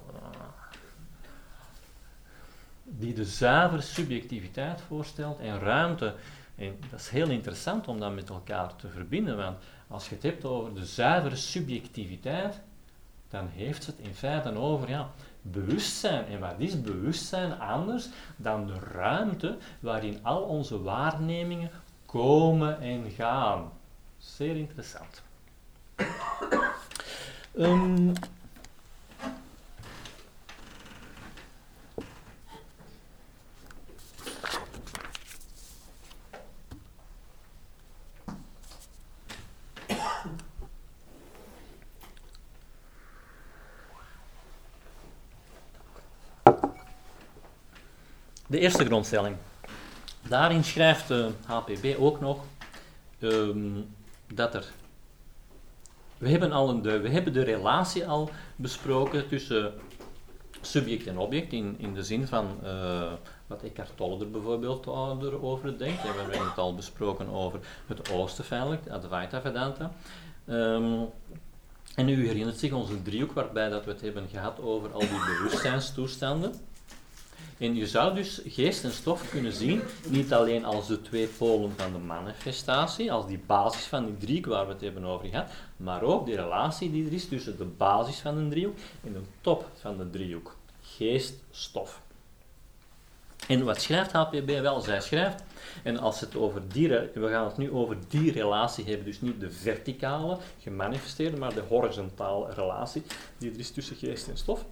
Die de zuivere subjectiviteit voorstelt en ruimte. En dat is heel interessant om dat met elkaar te verbinden, want als je het hebt over de zuivere subjectiviteit, dan heeft het in feite over ja, bewustzijn. En wat is bewustzijn anders dan de ruimte waarin al onze waarnemingen komen en gaan? Zeer interessant. um, De eerste grondstelling. Daarin schrijft uh, H P B ook nog um, dat er... We hebben, al een de, we hebben de relatie al besproken tussen subject en object, in, in de zin van uh, wat Eckhart Tolle er bijvoorbeeld over denkt. We hebben het al besproken over het oosten feitelijk, Advaita Vedanta. Um, en u herinnert zich onze driehoek waarbij dat we het hebben gehad over al die bewustzijnstoestanden. En je zou dus geest en stof kunnen zien, niet alleen als de twee polen van de manifestatie, als die basis van die driehoek waar we het hebben over gehad, maar ook die relatie die er is tussen de basis van een driehoek en de top van de driehoek. Geest, stof. En wat schrijft H P B wel? Zij schrijft, en als het over die, we gaan het nu over die relatie hebben, dus niet de verticale, gemanifesteerde, maar de horizontale relatie die er is tussen geest en stof.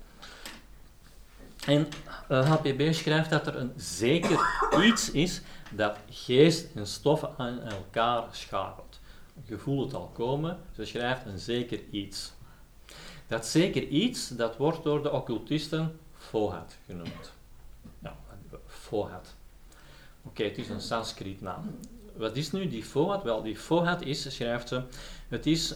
En uh, H P B schrijft dat er een zeker iets is dat geest en stof aan elkaar schakelt. Je voelt het al komen, ze schrijft een zeker iets. Dat zeker iets, dat wordt door de occultisten Fohat genoemd. Ja, Fohat. Oké, okay, het is een Sanskriet naam. Wat is nu die Fohat? Wel, die Fohat is, schrijft ze, het is,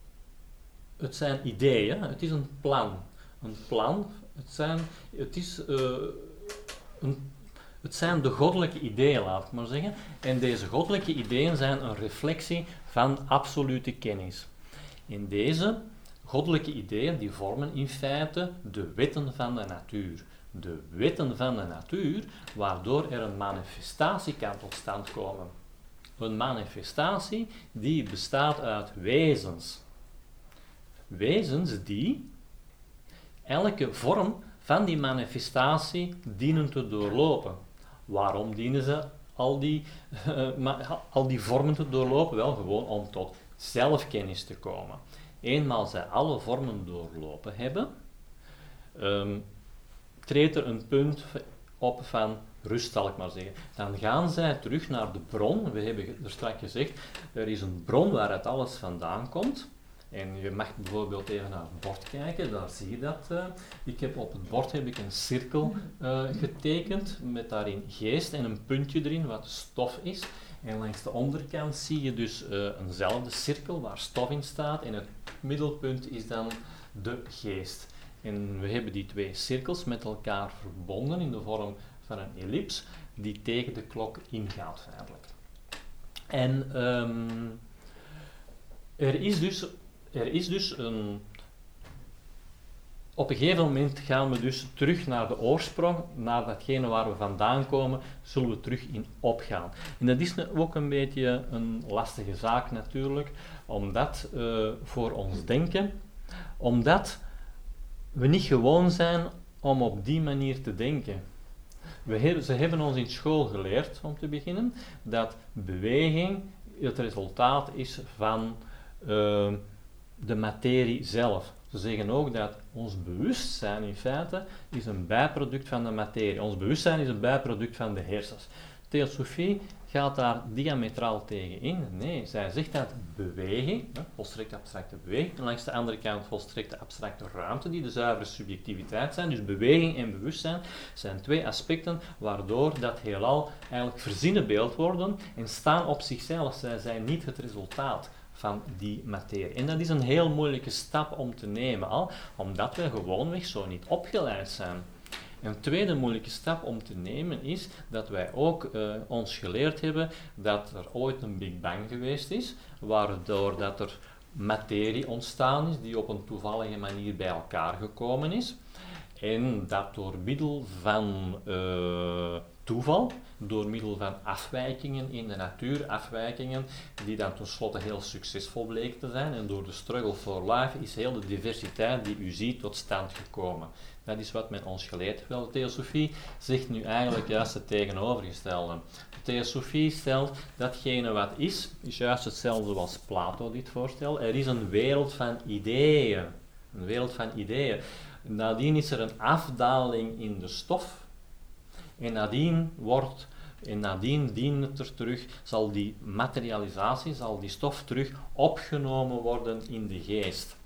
het zijn ideeën, het is een plan. Een plan, het zijn, het is, uh, een, het zijn de goddelijke ideeën, laat ik maar zeggen. En deze goddelijke ideeën zijn een reflectie van absolute kennis. In deze goddelijke ideeën, die vormen in feite de wetten van de natuur. De wetten van de natuur, waardoor er een manifestatie kan tot stand komen. Een manifestatie die bestaat uit wezens. Wezens die elke vorm van die manifestatie dienen te doorlopen. Waarom dienen ze al die, uh, ma- al die vormen te doorlopen? Wel, gewoon om tot zelfkennis te komen. Eenmaal zij alle vormen doorlopen hebben, um, treedt er een punt op van rust, zal ik maar zeggen. Dan gaan zij terug naar de bron. We hebben er straks gezegd, er is een bron waaruit alles vandaan komt. En je mag bijvoorbeeld even naar het bord kijken, daar zie je dat. Uh, ik heb op het bord heb ik een cirkel uh, getekend, met daarin geest en een puntje erin, wat stof is. En langs de onderkant zie je dus uh, eenzelfde cirkel waar stof in staat en het middelpunt is dan de geest. En we hebben die twee cirkels met elkaar verbonden in de vorm van een ellips die tegen de klok ingaat feitelijk. En um, er is dus, er is dus een... Op een gegeven moment gaan we dus terug naar de oorsprong, naar datgene waar we vandaan komen, zullen we terug in opgaan. En dat is ook een beetje een lastige zaak natuurlijk, omdat uh, voor ons denken, omdat we niet gewoon zijn om op die manier te denken. We hebben, ze hebben ons in school geleerd, om te beginnen, dat beweging het resultaat is van uh, de materie zelf. Ze zeggen ook dat ons bewustzijn in feite is een bijproduct van de materie. Ons bewustzijn is een bijproduct van de hersens. Theosofie gaat daar diametraal tegen in. Nee, zij zegt dat beweging, hè, volstrekt abstracte beweging, en langs de andere kant volstrekt abstracte ruimte, die de zuivere subjectiviteit zijn. Dus beweging en bewustzijn zijn twee aspecten waardoor dat heelal eigenlijk verzinnenbeeld worden en staan op zichzelf. Zij zijn niet het resultaat van die materie. En dat is een heel moeilijke stap om te nemen, al, omdat wij gewoonweg zo niet opgeleid zijn. Een tweede moeilijke stap om te nemen is dat wij ook uh, ons geleerd hebben dat er ooit een Big Bang geweest is, waardoor dat er materie ontstaan is die op een toevallige manier bij elkaar gekomen is. En dat door middel van uh, toeval, door middel van afwijkingen in de natuur, afwijkingen die dan tenslotte heel succesvol bleken te zijn, en door de struggle for life is heel de diversiteit die u ziet tot stand gekomen. Dat is wat men ons geleerd heeft. Wel, de theosofie zegt nu eigenlijk juist het tegenovergestelde. De theosofie stelt datgene wat is, is juist hetzelfde zoals Plato dit voorstelt. Er is een wereld van ideeën. Een wereld van ideeën. Nadien is er een afdaling in de stof. En nadien wordt, en nadien dient het er terug, zal die materialisatie, zal die stof terug opgenomen worden in de geest.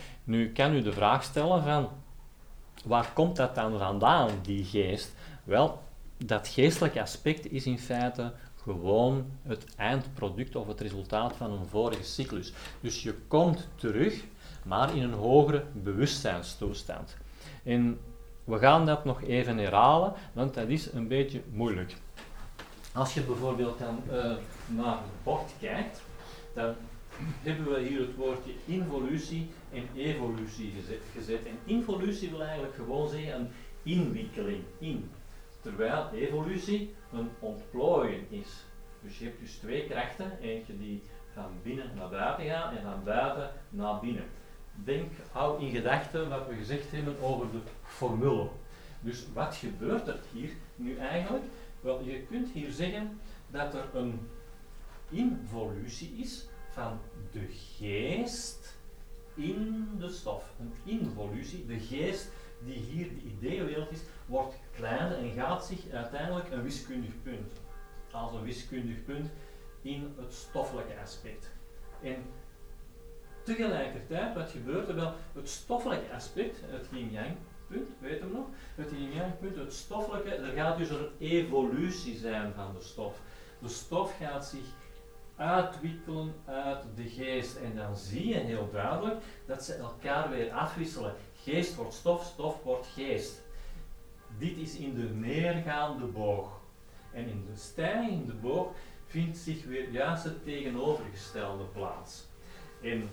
Nu kan u de vraag stellen van, waar komt dat dan vandaan, die geest? Wel, dat geestelijke aspect is in feite gewoon het eindproduct of het resultaat van een vorige cyclus. Dus je komt terug, maar in een hogere bewustzijnstoestand. En we gaan dat nog even herhalen, want dat is een beetje moeilijk. Als je bijvoorbeeld dan uh, naar het bord kijkt, dan hebben we hier het woordje involutie en evolutie gezet, gezet. En involutie wil eigenlijk gewoon zeggen een inwikkeling in. Terwijl evolutie een ontplooiing is. Dus je hebt dus twee krachten, eentje die van binnen naar buiten gaat en van buiten naar binnen. Denk, hou in gedachten wat we gezegd hebben over de formule. Dus wat gebeurt er hier nu eigenlijk? Wel, je kunt hier zeggen dat er een involutie is van de geest in de stof. Een involutie, de geest die hier de ideeënwereld is, wordt kleiner en gaat zich uiteindelijk een wiskundig punt, als een wiskundig punt in het stoffelijke aspect. En tegelijkertijd, wat gebeurt er wel? Het stoffelijke aspect, het yin-yang punt, weet je nog? Het yin-yang punt, het stoffelijke, er gaat dus een evolutie zijn van de stof. De stof gaat zich uitwikkelen uit de geest en dan zie je heel duidelijk dat ze elkaar weer afwisselen. Geest wordt stof, stof wordt geest. Dit is in de neergaande boog. En in de stijgende boog vindt zich weer juist het tegenovergestelde plaats. En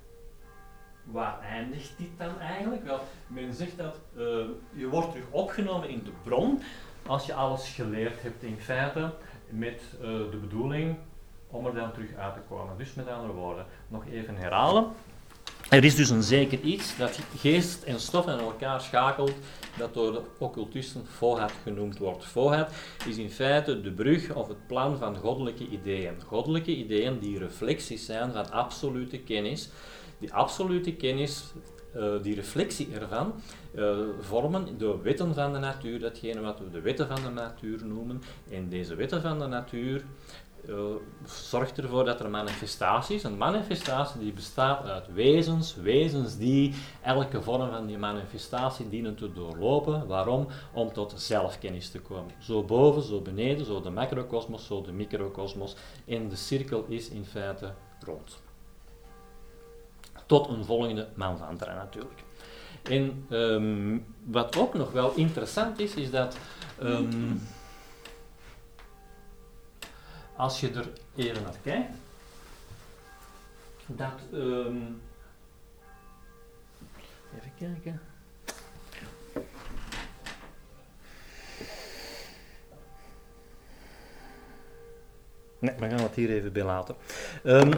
waar eindigt dit dan eigenlijk? Wel, men zegt dat uh, je wordt terug opgenomen in de bron als je alles geleerd hebt in feite met uh, de bedoeling om er dan terug uit te komen. Dus met andere woorden, nog even herhalen. Er is dus een zeker iets dat geest en stof aan elkaar schakelt, dat door de occultisten Fohat genoemd wordt. Fohat is in feite de brug of het plan van goddelijke ideeën. Goddelijke ideeën die reflecties zijn van absolute kennis. Die absolute kennis, uh, die reflectie ervan, uh, vormen de wetten van de natuur, datgene wat we de wetten van de natuur noemen. En deze wetten van de natuur Uh, zorgt ervoor dat er manifestatie is. Een manifestatie die bestaat uit wezens, wezens die elke vorm van die manifestatie dienen te doorlopen. Waarom? Om tot zelfkennis te komen. Zo boven, zo beneden, zo de macrokosmos, zo de microkosmos. En de cirkel is in feite rond. Tot een volgende manvantara natuurlijk. En um, wat ook nog wel interessant is, is dat Um, als je er even naar kijkt, dat, um, even kijken, nee, we gaan het hier even bij laten. Um,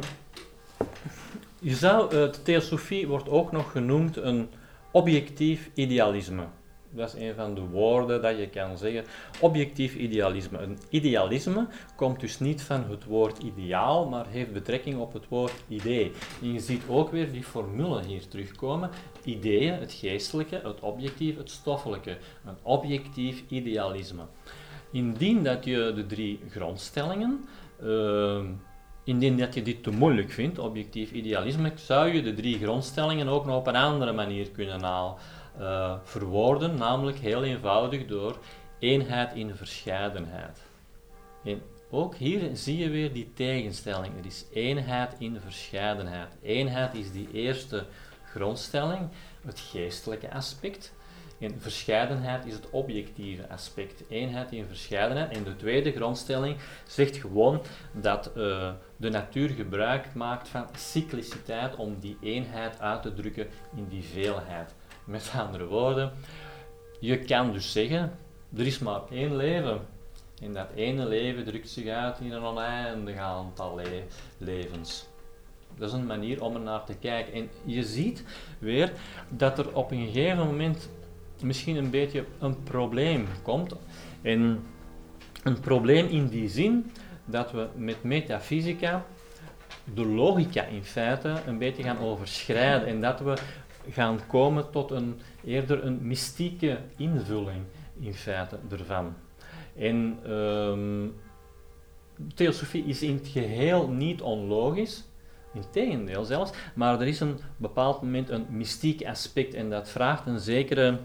je zou, uh, de theosofie wordt ook nog genoemd een objectief idealisme. Dat is een van de woorden dat je kan zeggen. Objectief idealisme. Een idealisme komt dus niet van het woord ideaal, maar heeft betrekking op het woord idee. En je ziet ook weer die formule hier terugkomen. Ideeën, het geestelijke, het objectief, het stoffelijke. Een objectief idealisme. Indien dat je de drie grondstellingen, uh, indien dat je dit te moeilijk vindt, objectief idealisme, zou je de drie grondstellingen ook nog op een andere manier kunnen halen. Uh, verwoorden, namelijk heel eenvoudig door eenheid in verscheidenheid. En ook hier zie je weer die tegenstelling. Er is eenheid in verscheidenheid. Eenheid is die eerste grondstelling, het geestelijke aspect. En verscheidenheid is het objectieve aspect. Eenheid in verscheidenheid. En de tweede grondstelling zegt gewoon dat uh, de natuur gebruik maakt van cycliciteit om die eenheid uit te drukken in die veelheid. Met andere woorden, je kan dus zeggen, er is maar één leven. En dat ene leven drukt zich uit in een oneindig aantal le- levens. Dat is een manier om er naar te kijken. En je ziet weer dat er op een gegeven moment misschien een beetje een probleem komt. En een probleem in die zin dat we met metafysica de logica in feite een beetje gaan overschrijden. En dat we gaan komen tot een, eerder een mystieke invulling in feite ervan. En um, theosofie is in het geheel niet onlogisch, integendeel zelfs, maar er is een bepaald moment een mystiek aspect en dat vraagt een zekere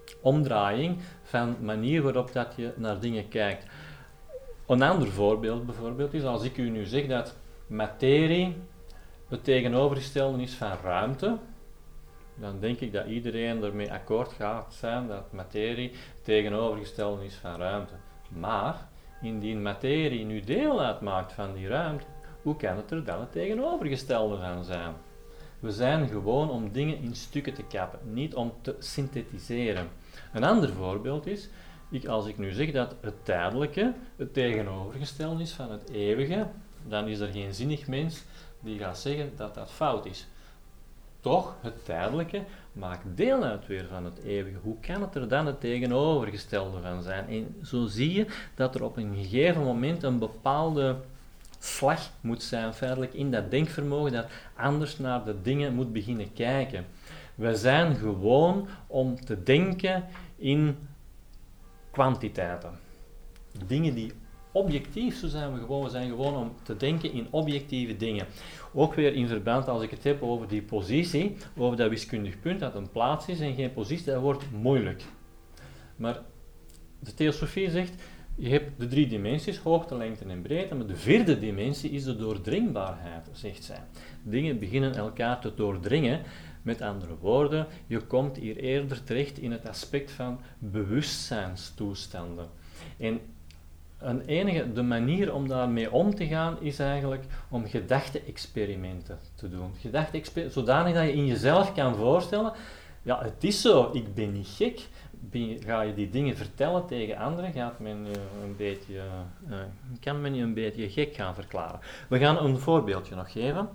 omdraaiing van de manier waarop dat je naar dingen kijkt. Een ander voorbeeld bijvoorbeeld is, als ik u nu zeg dat materie het tegenovergestelde is van ruimte, dan denk ik dat iedereen ermee akkoord gaat zijn dat materie het tegenovergestelde is van ruimte. Maar, indien materie nu deel uitmaakt van die ruimte, hoe kan het er dan het tegenovergestelde van zijn? We zijn gewoon om dingen in stukken te kappen, niet om te synthetiseren. Een ander voorbeeld is, ik, als ik nu zeg dat het tijdelijke het tegenovergestelde is van het eeuwige, dan is er geen zinnig mens die gaat zeggen dat dat fout is. Toch, het tijdelijke maakt deel uit weer van het eeuwige. Hoe kan het er dan het tegenovergestelde van zijn? En zo zie je dat er op een gegeven moment een bepaalde slag moet zijn, feitelijk in dat denkvermogen, dat anders naar de dingen moet beginnen kijken. We zijn gewoon om te denken in kwantiteiten. Dingen die objectief, zo zijn we gewoon. We zijn gewoon om te denken in objectieve dingen. Ook weer in verband, als ik het heb over die positie, over dat wiskundig punt, dat een plaats is en geen positie, dat wordt moeilijk. Maar de theosofie zegt, je hebt de drie dimensies, hoogte, lengte en breedte, maar de vierde dimensie is de doordringbaarheid, zegt zij. Dingen beginnen elkaar te doordringen. Met andere woorden, je komt hier eerder terecht in het aspect van bewustzijnstoestanden. En een enige, de manier om daarmee om te gaan is eigenlijk om gedachte-experimenten te doen. Gedachte-experimenten, zodanig dat je in jezelf kan voorstellen, ja, het is zo, ik ben niet gek. Ben, ga je die dingen vertellen tegen anderen, gaat men je een beetje, uh, kan men je een beetje gek gaan verklaren. We gaan een voorbeeldje nog geven.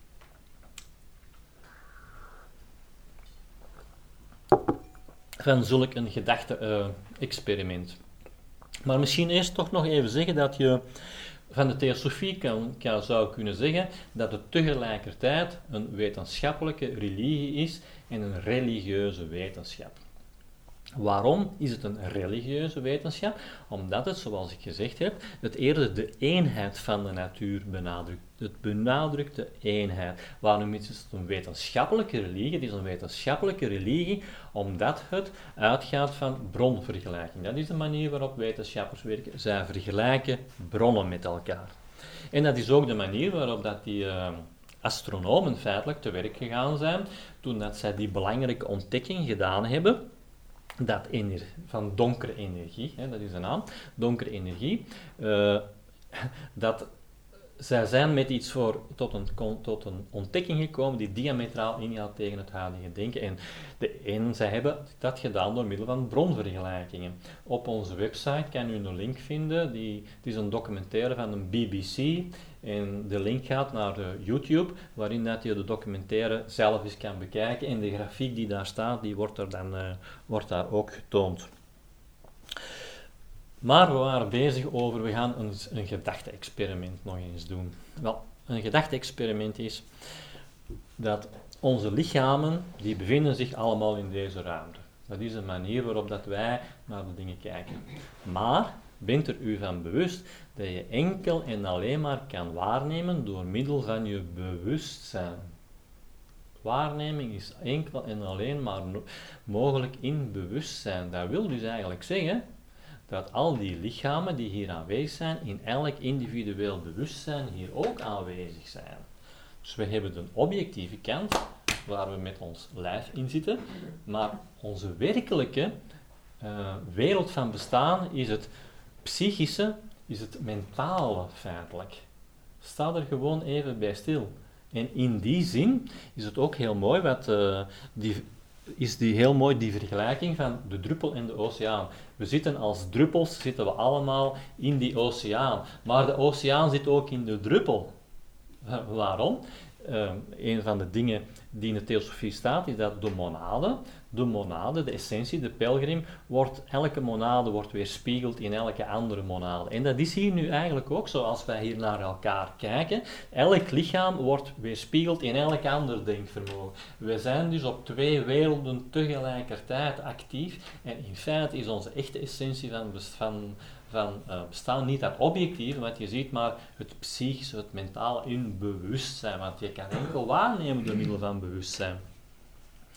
Van zulk een gedachte-experiment. Maar misschien eerst toch nog even zeggen dat je van de theosofie kan, kan, zou kunnen zeggen dat het tegelijkertijd een wetenschappelijke religie is en een religieuze wetenschap. Waarom is het een religieuze wetenschap? Omdat het, zoals ik gezegd heb, het eerder de eenheid van de natuur benadrukt. Het benadrukt de eenheid. Waarom is het een wetenschappelijke religie? Het is een wetenschappelijke religie omdat het uitgaat van bronvergelijking. Dat is de manier waarop wetenschappers werken. Zij vergelijken bronnen met elkaar. En dat is ook de manier waarop dat die uh, astronomen feitelijk te werk gegaan zijn toen dat zij die belangrijke ontdekking gedaan hebben. Dat ener- van donkere energie, hè, dat is de naam, donkere energie, uh, dat zij zijn met iets voor tot een, tot een ontdekking gekomen die diametraal ingaat tegen het huidige denken. En, de, en zij hebben dat gedaan door middel van bronvergelijkingen. Op onze website kan u een link vinden, die, het is een documentaire van een B B C. En de link gaat naar uh, YouTube, waarin dat je de documentaire zelf eens kan bekijken. En de grafiek die daar staat, die wordt, er dan, uh, wordt daar ook getoond. Maar we waren bezig over, we gaan een, een gedachte-experiment nog eens doen. Wel, een gedachte-experiment is dat onze lichamen, die bevinden zich allemaal in deze ruimte. Dat is een manier waarop dat wij naar de dingen kijken. Maar bent er u van bewust dat je enkel en alleen maar kan waarnemen door middel van je bewustzijn. Waarneming is enkel en alleen maar no- mogelijk in bewustzijn. Dat wil dus eigenlijk zeggen dat al die lichamen die hier aanwezig zijn, in elk individueel bewustzijn hier ook aanwezig zijn. Dus we hebben de objectieve kant, waar we met ons lijf in zitten, maar onze werkelijke uh, wereld van bestaan is het psychische, is het mentale feitelijk. Sta er gewoon even bij stil. En in die zin is het ook heel mooi, wat, uh, die, is die heel mooi die vergelijking van de druppel en de oceaan. We zitten als druppels, zitten we allemaal in die oceaan. Maar de oceaan zit ook in de druppel. Uh, waarom? Uh, een van de dingen die in de theosofie staat, is dat de monade, de monade, de essentie, de pelgrim, wordt, elke monade wordt weerspiegeld in elke andere monade. En dat is hier nu eigenlijk ook zo, als wij hier naar elkaar kijken. Elk lichaam wordt weerspiegeld in elk ander denkvermogen. We zijn dus op twee werelden tegelijkertijd actief. En in feite is onze echte essentie van, van van uh, bestaan niet dat objectief, want je ziet maar het psychische, het mentale in bewustzijn, want je kan enkel waarnemen door middel van bewustzijn.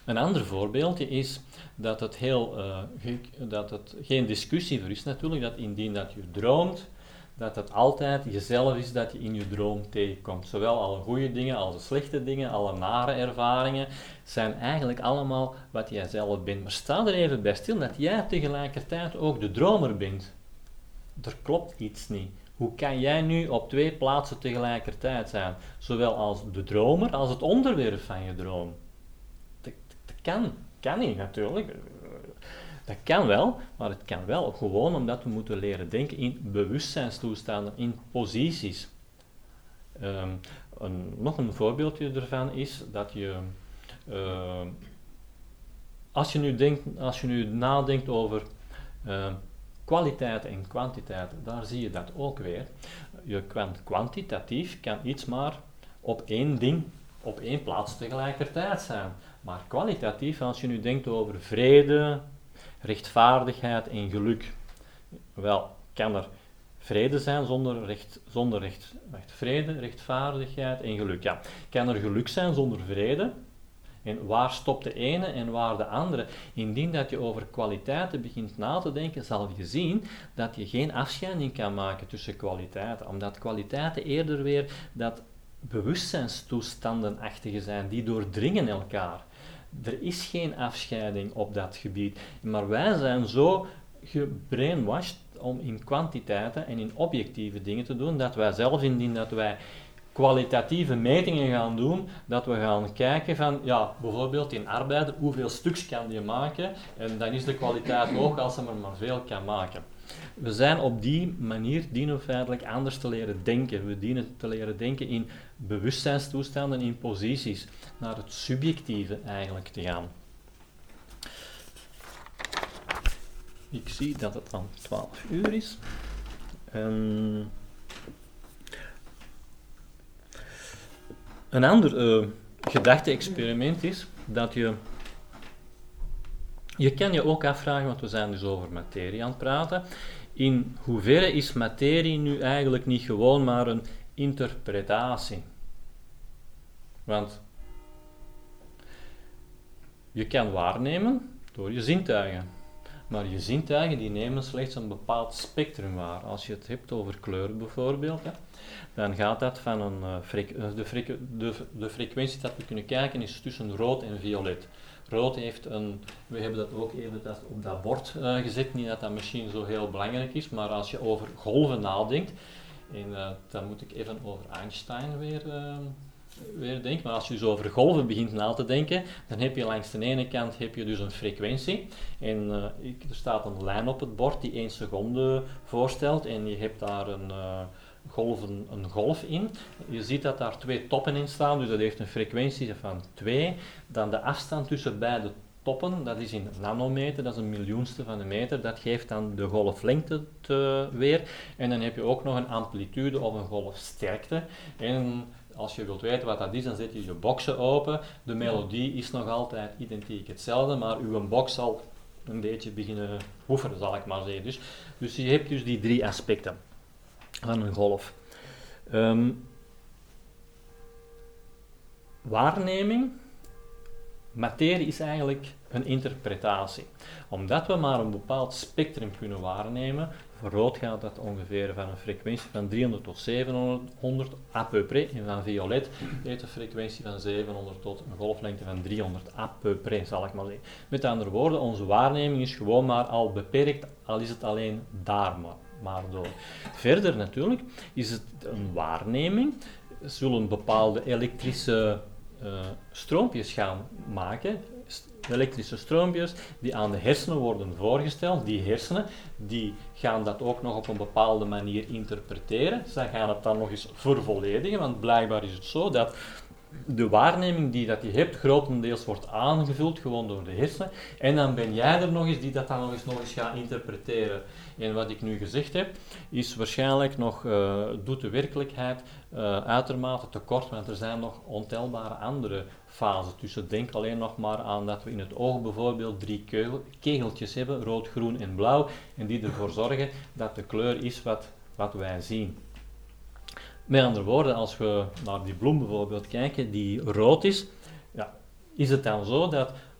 Een ander voorbeeldje is dat het, heel, uh, ge- dat het geen discussie voor is natuurlijk, dat indien dat je droomt, dat het altijd jezelf is dat je in je droom tegenkomt. Zowel alle goede dingen als de slechte dingen, alle nare ervaringen, zijn eigenlijk allemaal wat jij zelf bent. Maar sta er even bij stil dat jij tegelijkertijd ook de dromer bent. Er klopt iets niet. Hoe kan jij nu op twee plaatsen tegelijkertijd zijn? Zowel als de dromer als het onderwerp van je droom. Dat, dat kan, kan niet natuurlijk. Dat kan wel, maar het kan wel gewoon omdat we moeten leren denken in bewustzijnstoestanden, in posities. Um, een, nog een voorbeeldje ervan is dat je, uh, als je nu, denkt, als je nu nadenkt over uh, kwaliteit en kwantiteit, daar zie je dat ook weer. Je kwant, kwantitatief kan iets maar op één ding, op één plaats tegelijkertijd zijn. Maar kwalitatief, als je nu denkt over vrede, rechtvaardigheid en geluk, wel, kan er vrede zijn zonder, recht, zonder recht, recht, vrede, rechtvaardigheid en geluk. Ja. Kan er geluk zijn zonder vrede? En waar stopt de ene en waar de andere? Indien dat je over kwaliteiten begint na te denken, zal je zien dat je geen afscheiding kan maken tussen kwaliteiten. Omdat kwaliteiten eerder weer dat bewustzijnstoestandenachtige zijn, die doordringen elkaar. Er is geen afscheiding op dat gebied. Maar wij zijn zo gebrainwashed om in kwantiteiten en in objectieve dingen te doen, dat wij zelfs indien dat wij kwalitatieve metingen gaan doen, dat we gaan kijken van, ja, bijvoorbeeld in arbeider, hoeveel stuks kan die maken, en dan is de kwaliteit hoog als hij er maar veel kan maken. We zijn op die manier, dienen we feitelijk anders te leren denken. We dienen te leren denken in bewustzijnstoestanden, in posities, naar het subjectieve eigenlijk te gaan. Ik zie dat het dan twaalf uur is. Um, een ander uh, gedachte-experiment is dat je... Je kan je ook afvragen, want we zijn dus over materie aan het praten, in hoeverre is materie nu eigenlijk niet gewoon maar een interpretatie? Want je kan waarnemen door je zintuigen. Maar je zintuigen die nemen slechts een bepaald spectrum waar. Als je het hebt over kleur bijvoorbeeld, hè, dan gaat dat van een uh, frequ- de, frequ- de, de frequentie dat we kunnen kijken is tussen rood en violet. Rood heeft een, we hebben dat ook even dat op dat bord uh, gezet, niet dat dat misschien zo heel belangrijk is, maar als je over golven nadenkt, en uh, dan moet ik even over Einstein weer, uh, weer denken, maar als je dus over golven begint na te denken, dan heb je langs de ene kant heb je dus een frequentie, en uh, ik, er staat een lijn op het bord die één seconde voorstelt, en je hebt daar een... Uh, golven, een golf in. Je ziet dat daar twee toppen in staan, dus dat heeft een frequentie van twee. Dan de afstand tussen beide toppen, dat is in nanometer, dat is een miljoenste van een meter, dat geeft dan de golflengte te, weer. En dan heb je ook nog een amplitude of een golfsterkte. En als je wilt weten wat dat is, dan zet je je boxen open. De melodie is nog altijd identiek hetzelfde, maar uw box zal een beetje beginnen woeferen, zal ik maar zeggen. Dus, dus je hebt dus die drie aspecten van een golf. Um, waarneming, materie is eigenlijk een interpretatie. Omdat we maar een bepaald spectrum kunnen waarnemen, voor rood gaat dat ongeveer van een frequentie van driehonderd tot zevenhonderd à peu près, en van violet heeft een frequentie van zevenhonderd tot een golflengte van driehonderd à peu près, zal ik maar zeggen. Met andere woorden, onze waarneming is gewoon maar al beperkt, al is het alleen daar maar. maar door. Verder natuurlijk is het een waarneming, zullen bepaalde elektrische uh, stroompjes gaan maken, elektrische stroompjes die aan de hersenen worden voorgesteld. Die hersenen die gaan dat ook nog op een bepaalde manier interpreteren. Zij gaan het dan nog eens vervolledigen, want blijkbaar is het zo dat de waarneming die dat je hebt grotendeels wordt aangevuld gewoon door de hersenen en dan ben jij er nog eens die dat dan nog eens, nog eens gaat interpreteren. En wat ik nu gezegd heb is waarschijnlijk nog, uh, doet de werkelijkheid uh, uitermate tekort, want er zijn nog ontelbare andere fasen tussen. Denk alleen nog maar aan dat we in het oog bijvoorbeeld drie kegel, kegeltjes hebben, rood, groen en blauw, en die ervoor zorgen dat de kleur is wat, wat wij zien. Met andere woorden, als we naar die bloem bijvoorbeeld kijken, die rood is, ja, is het dan zo dat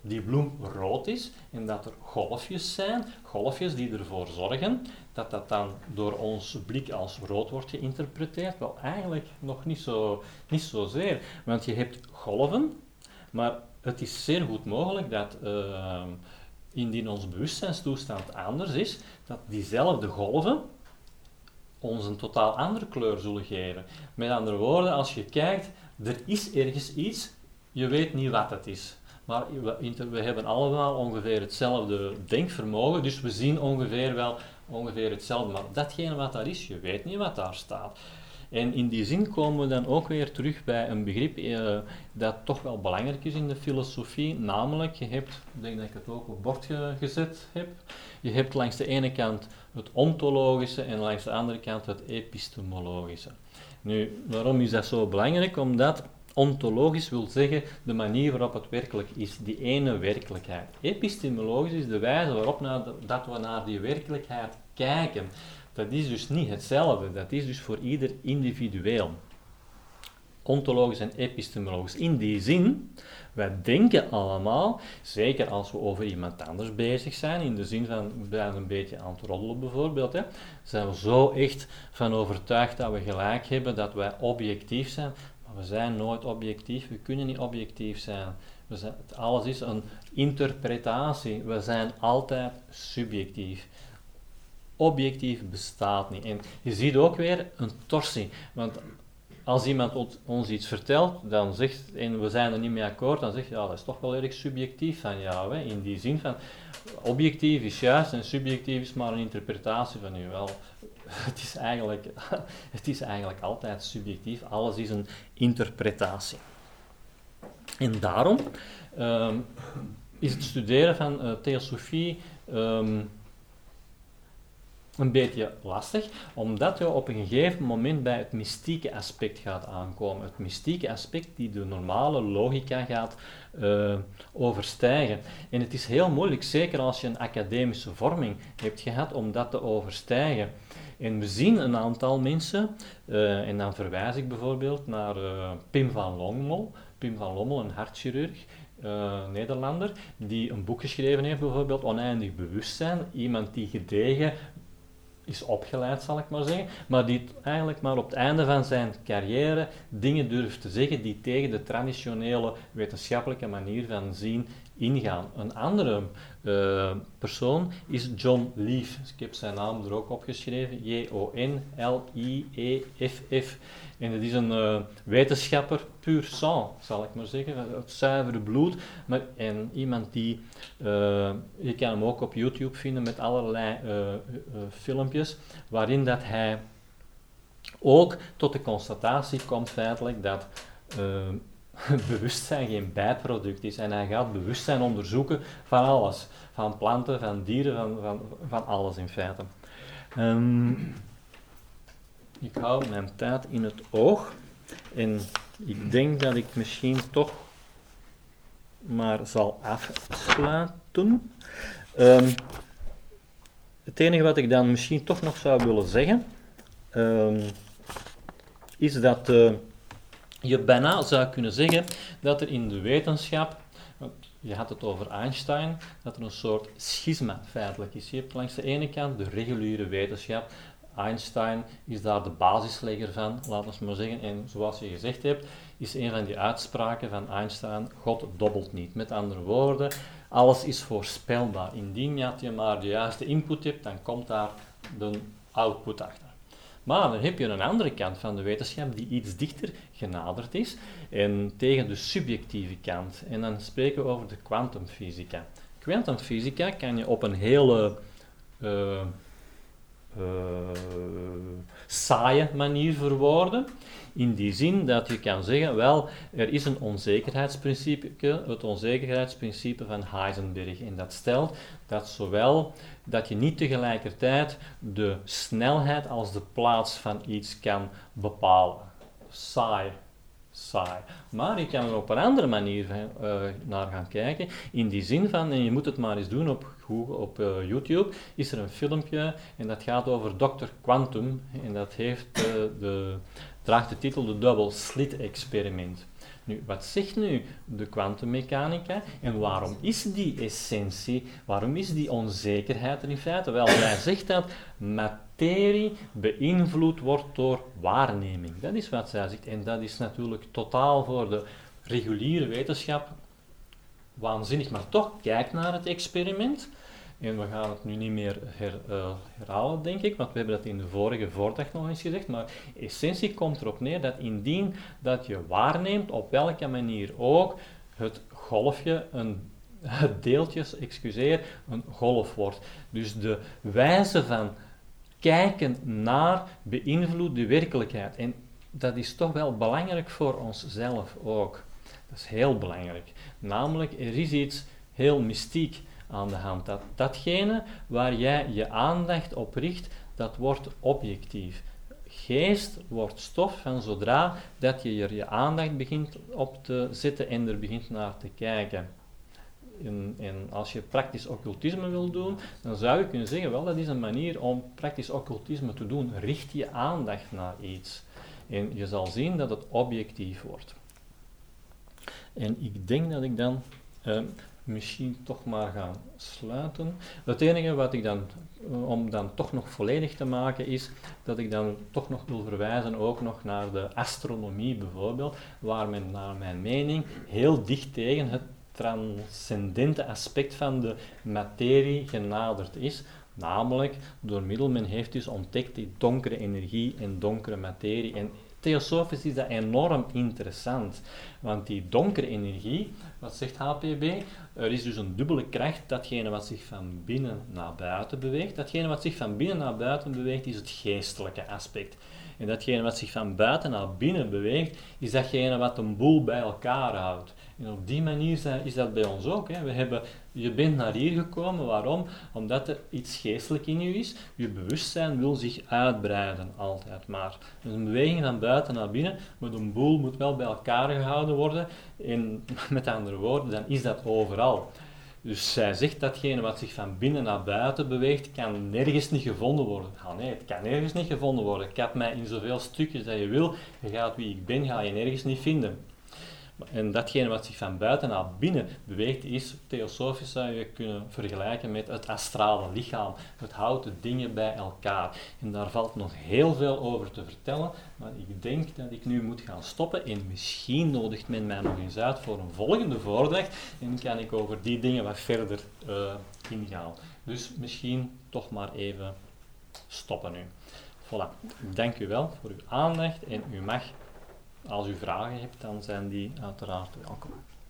die bloem rood is en dat er golfjes zijn, golfjes die ervoor zorgen dat dat dan door onze blik als rood wordt geïnterpreteerd. Wel, eigenlijk nog niet zo, niet zozeer, want je hebt golven, maar het is zeer goed mogelijk dat uh, indien onze bewustzijnstoestand anders is, dat diezelfde golven ons een totaal andere kleur zullen geven. Met andere woorden, als je kijkt, er is ergens iets, je weet niet wat het is. Maar we, we hebben allemaal ongeveer hetzelfde denkvermogen, dus we zien ongeveer wel ongeveer hetzelfde. Maar datgene wat daar is, je weet niet wat daar staat. En in die zin komen we dan ook weer terug bij een begrip eh, dat toch wel belangrijk is in de filosofie, namelijk, je hebt, ik denk dat ik het ook op het bord ge, gezet heb, je hebt langs de ene kant het ontologische en langs de andere kant het epistemologische. Nu, waarom is dat zo belangrijk? Omdat ontologisch wil zeggen de manier waarop het werkelijk is, die ene werkelijkheid. Epistemologisch is de wijze waarop na de, dat we naar die werkelijkheid kijken. Dat is dus niet hetzelfde, dat is dus voor ieder individueel. Ontologisch en epistemologisch. In die zin, wij denken allemaal, zeker als we over iemand anders bezig zijn, in de zin van, we zijn een beetje aan het roddelen bijvoorbeeld, hè, zijn we zo echt van overtuigd dat we gelijk hebben, dat wij objectief zijn. Maar we zijn nooit objectief, we kunnen niet objectief zijn. We zijn alles is een interpretatie, we zijn altijd subjectief. Objectief bestaat niet. En je ziet ook weer een torsie. Want als iemand ons iets vertelt, dan zegt, en we zijn er niet mee akkoord, dan zegt je, ja, dat is toch wel erg subjectief van jou. Hè? In die zin van, objectief is juist en subjectief is maar een interpretatie van u. Wel, het is eigenlijk, het is eigenlijk altijd subjectief. Alles is een interpretatie. En daarom um, is het studeren van uh, theosofie um, een beetje lastig, omdat je op een gegeven moment bij het mystieke aspect gaat aankomen. Het mystieke aspect die de normale logica gaat uh, overstijgen. En het is heel moeilijk, zeker als je een academische vorming hebt gehad, om dat te overstijgen. En we zien een aantal mensen, uh, en dan verwijs ik bijvoorbeeld naar uh, Pim van Lommel, Pim van Lommel, een hartchirurg, Uh, Nederlander, die een boek geschreven heeft, bijvoorbeeld Oneindig Bewustzijn, iemand die gedegen is opgeleid, zal ik maar zeggen, maar die eigenlijk maar op het einde van zijn carrière dingen durft te zeggen die tegen de traditionele wetenschappelijke manier van zien ingaan. Een andere uh, persoon is John Leaf. Ik heb zijn naam er ook opgeschreven, J O N L I E F F. En het is een uh, wetenschapper puur sang, zal ik maar zeggen, het zuivere bloed. Maar, en iemand die, uh, je kan hem ook op YouTube vinden met allerlei uh, uh, filmpjes, waarin dat hij ook tot de constatatie komt feitelijk dat uh, bewustzijn geen bijproduct is. En hij gaat bewustzijn onderzoeken van alles. Van planten, van dieren, van, van, van alles in feite. Um, ik hou mijn tijd in het oog. En ik denk dat ik misschien toch maar zal afsluiten. Um, het enige wat ik dan misschien toch nog zou willen zeggen, um, is dat uh, je bijna zou kunnen zeggen dat er in de wetenschap, je had het over Einstein, dat er een soort schisma feitelijk is. Je hebt langs de ene kant de reguliere wetenschap. Einstein is daar de basislegger van, laten we maar zeggen. En zoals je gezegd hebt, is een van die uitspraken van Einstein, God dobbelt niet. Met andere woorden, alles is voorspelbaar. Indien je maar de juiste input hebt, dan komt daar de output achter. Maar dan heb je een andere kant van de wetenschap die iets dichter genaderd is en tegen de subjectieve kant. En dan spreken we over de kwantumfysica. Kwantumfysica kan je op een hele uh, uh, saaie manier verwoorden. In die zin dat je kan zeggen, wel, er is een onzekerheidsprincipe, het onzekerheidsprincipe van Heisenberg. En dat stelt dat zowel dat je niet tegelijkertijd de snelheid als de plaats van iets kan bepalen. Saai. Saai. Maar je kan er op een andere manier uh, naar gaan kijken. In die zin van, en je moet het maar eens doen op, Google, op uh, YouTube, is er een filmpje en dat gaat over dokter Quantum. En dat heeft uh, de... draagt de titel de Double Slit Experiment. Nu, wat zegt nu de kwantummechanica en waarom is die essentie, waarom is die onzekerheid er in feite? Wel, hij zegt dat materie beïnvloed wordt door waarneming. Dat is wat zij zegt en dat is natuurlijk totaal voor de reguliere wetenschap waanzinnig, maar toch, kijk naar het experiment. En we gaan het nu niet meer her, uh, herhalen, denk ik, want we hebben dat in de vorige voordracht nog eens gezegd, maar essentie komt erop neer dat indien dat je waarneemt, op welke manier ook, het golfje, een, het deeltje, excuseer, een golf wordt. Dus de wijze van kijken naar beïnvloedt de werkelijkheid. En dat is toch wel belangrijk voor onszelf ook. Dat is heel belangrijk. Namelijk, er is iets heel mystiek aan de hand. Dat, datgene waar jij je aandacht op richt, dat wordt objectief. Geest wordt stof van zodra dat je er je aandacht begint op te zetten en er begint naar te kijken. En, en als je praktisch occultisme wil doen, dan zou je kunnen zeggen, wel, dat is een manier om praktisch occultisme te doen. Richt je aandacht naar iets. En je zal zien dat het objectief wordt. En ik denk dat ik dan uh, misschien toch maar ga sluiten. Het enige wat ik dan, uh, om dan toch nog volledig te maken, is dat ik dan toch nog wil verwijzen ook nog naar de astronomie bijvoorbeeld, waar men naar mijn mening heel dicht tegen het transcendente aspect van de materie genaderd is. Namelijk, door middel, men heeft dus ontdekt die donkere energie en donkere materie. En theosofisch is dat enorm interessant, want die donkere energie, wat zegt H P B? Er is dus een dubbele kracht, datgene wat zich van binnen naar buiten beweegt. Datgene wat zich van binnen naar buiten beweegt, is het geestelijke aspect. En datgene wat zich van buiten naar binnen beweegt, is datgene wat een boel bij elkaar houdt. En op die manier is dat bij ons ook. Hè. We hebben, je bent naar hier gekomen, waarom? Omdat er iets geestelijk in je is. Je bewustzijn wil zich uitbreiden, altijd maar. Dus een beweging van buiten naar binnen, maar een boel moet wel bij elkaar gehouden worden. En met andere woorden, dan is dat overal. Dus zij zegt datgene wat zich van binnen naar buiten beweegt, kan nergens niet gevonden worden. Ah nee, het kan nergens niet gevonden worden. Ik heb mij in zoveel stukjes dat je wil, je gaat wie ik ben, ga je nergens niet vinden. En datgene wat zich van buiten naar binnen beweegt, is, theosofisch zou je kunnen vergelijken met het astrale lichaam. Het houdt de dingen bij elkaar. En daar valt nog heel veel over te vertellen, maar ik denk dat ik nu moet gaan stoppen. En misschien nodigt men mij nog eens uit voor een volgende voordracht. En dan kan ik over die dingen wat verder uh, ingaan. Dus misschien toch maar even stoppen nu. Voilà. Dank u wel voor uw aandacht en u mag... Als u vragen hebt, dan zijn die uiteraard welkom.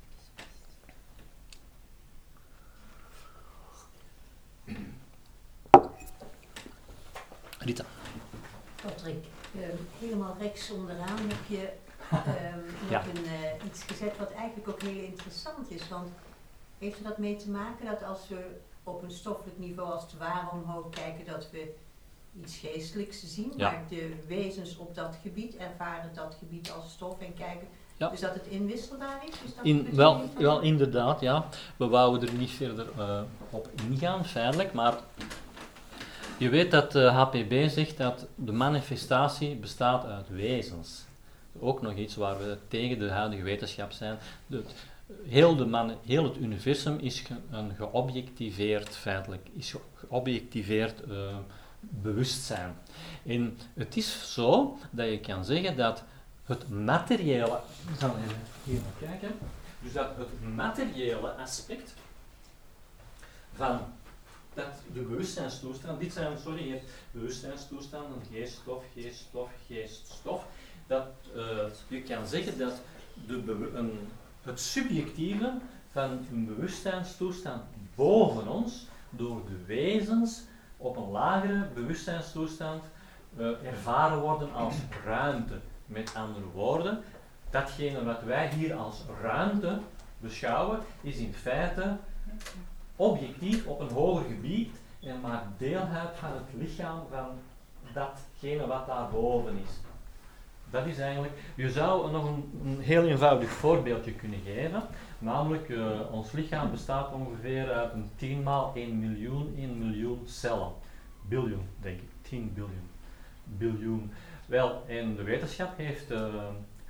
Rita. Patrick, uh, helemaal rechts onderaan heb je um, ja. nog een, uh, iets gezet wat eigenlijk ook heel interessant is. Want heeft er dat mee te maken dat als we op een stoffelijk niveau als het ware omhoog kijken, dat we iets geestelijks zien, ja. maar de wezens op dat gebied ervaren dat gebied als stof en kijken. Ja. Dus dat het inwisselbaar is? is dat In, wel, wel, inderdaad, ja. We wouden er niet verder uh, op ingaan, feitelijk, maar je weet dat uh, H P B zegt dat de manifestatie bestaat uit wezens. Ook nog iets waar we tegen de huidige wetenschap zijn. De, heel, de man, heel het universum is ge, een geobjectiveerd, feitelijk, is geobjectiveerd uh, bewustzijn. En het is zo dat je kan zeggen dat het materiële, ik zal even hier naar kijken, dus dat het materiële aspect van dat de bewustzijnstoestand, dit zijn, sorry, je hebt bewustzijnstoestanden, geeststof, geeststof, geeststof, dat uh, je kan zeggen dat de bewu- een, het subjectieve van een bewustzijnstoestand boven ons door de wezens op een lagere bewustzijnstoestand uh, ervaren worden als ruimte. Met andere woorden, datgene wat wij hier als ruimte beschouwen, is in feite objectief op een hoger gebied en maakt deel uit van het lichaam van datgene wat daarboven is. Dat is eigenlijk, je zou nog een, een heel eenvoudig voorbeeldje kunnen geven, namelijk uh, ons lichaam bestaat ongeveer uit een tien maal één miljoen, één miljoen cellen. Biljoen, denk ik, tien biljoen. Biljoen. Wel, en de wetenschap heeft uh,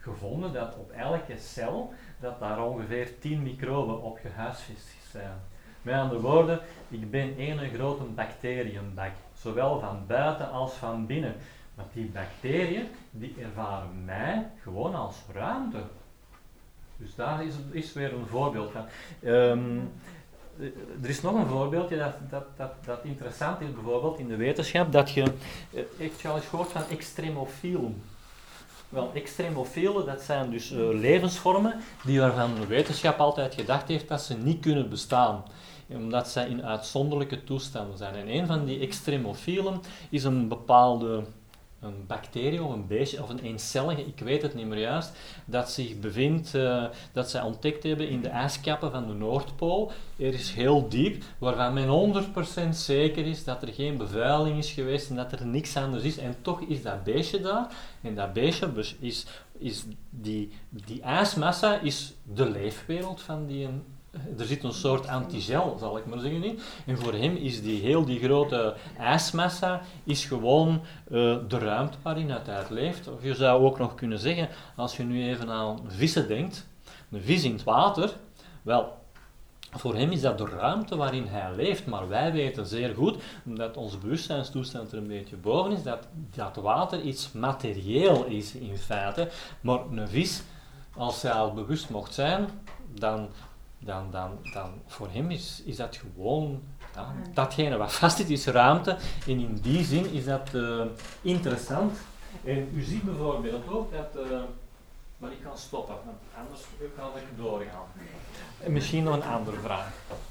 gevonden dat op elke cel dat daar ongeveer tien microben op gehuisvest zijn. Met andere woorden, ik ben één grote bacteriënbak, zowel van buiten als van binnen. Maar die bacteriën, die ervaren mij gewoon als ruimte. Dus daar is, is weer een voorbeeld van. Um, er is nog een voorbeeldje dat, dat, dat, dat interessant is, bijvoorbeeld in de wetenschap, dat je, heeft je al eens gehoord van extremofielen? Wel, extremofielen, dat zijn dus uh, levensvormen die waarvan de wetenschap altijd gedacht heeft dat ze niet kunnen bestaan. Omdat zij in uitzonderlijke toestanden zijn. En een van die extremofielen is een bepaalde een bacterie of een beestje of een eencellige, ik weet het niet meer juist, dat zich bevindt, uh, dat zij ontdekt hebben in de ijskappen van de Noordpool. Er is heel diep, waarvan men honderd procent zeker is dat er geen bevuiling is geweest en dat er niks anders is. En toch is dat beestje daar. En dat beestje is, is die, die ijsmassa is de leefwereld van die. Er zit een soort antigel, zal ik maar zeggen, in. En voor hem is die heel die grote ijsmassa is gewoon uh, de ruimte waarin het uit leeft. Of je zou ook nog kunnen zeggen, als je nu even aan vissen denkt, een vis in het water, wel, voor hem is dat de ruimte waarin hij leeft. Maar wij weten zeer goed, omdat onze bewustzijnstoestand er een beetje boven is, dat dat water iets materieel is in feite. Maar een vis, als hij al bewust mocht zijn, dan... Dan, dan, dan voor hem is, is dat gewoon, ja, datgene wat vast zit, is ruimte. En in die zin is dat uh, interessant. En u ziet bijvoorbeeld ook dat, uh, maar ik ga stoppen, want anders kan ik doorgaan. En misschien nog een andere vraag.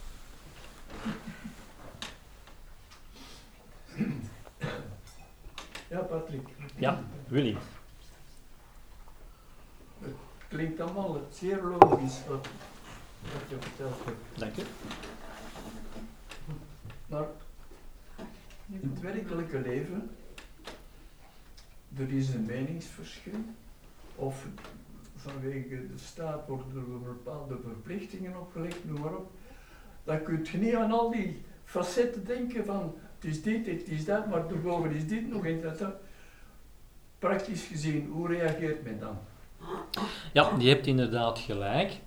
Ja, Patrick. Ja, Willy. Het klinkt allemaal zeer logisch wat wat je verteld hebt. Dank u. Maar in het werkelijke leven, er is een meningsverschil, of vanwege de staat worden er bepaalde verplichtingen opgelegd, noem maar op. Dan kun je niet aan al die facetten denken van het is dit, het is dat, maar daarboven is dit nog en dat. Praktisch gezien, hoe reageert men dan? Ja, je hebt inderdaad gelijk.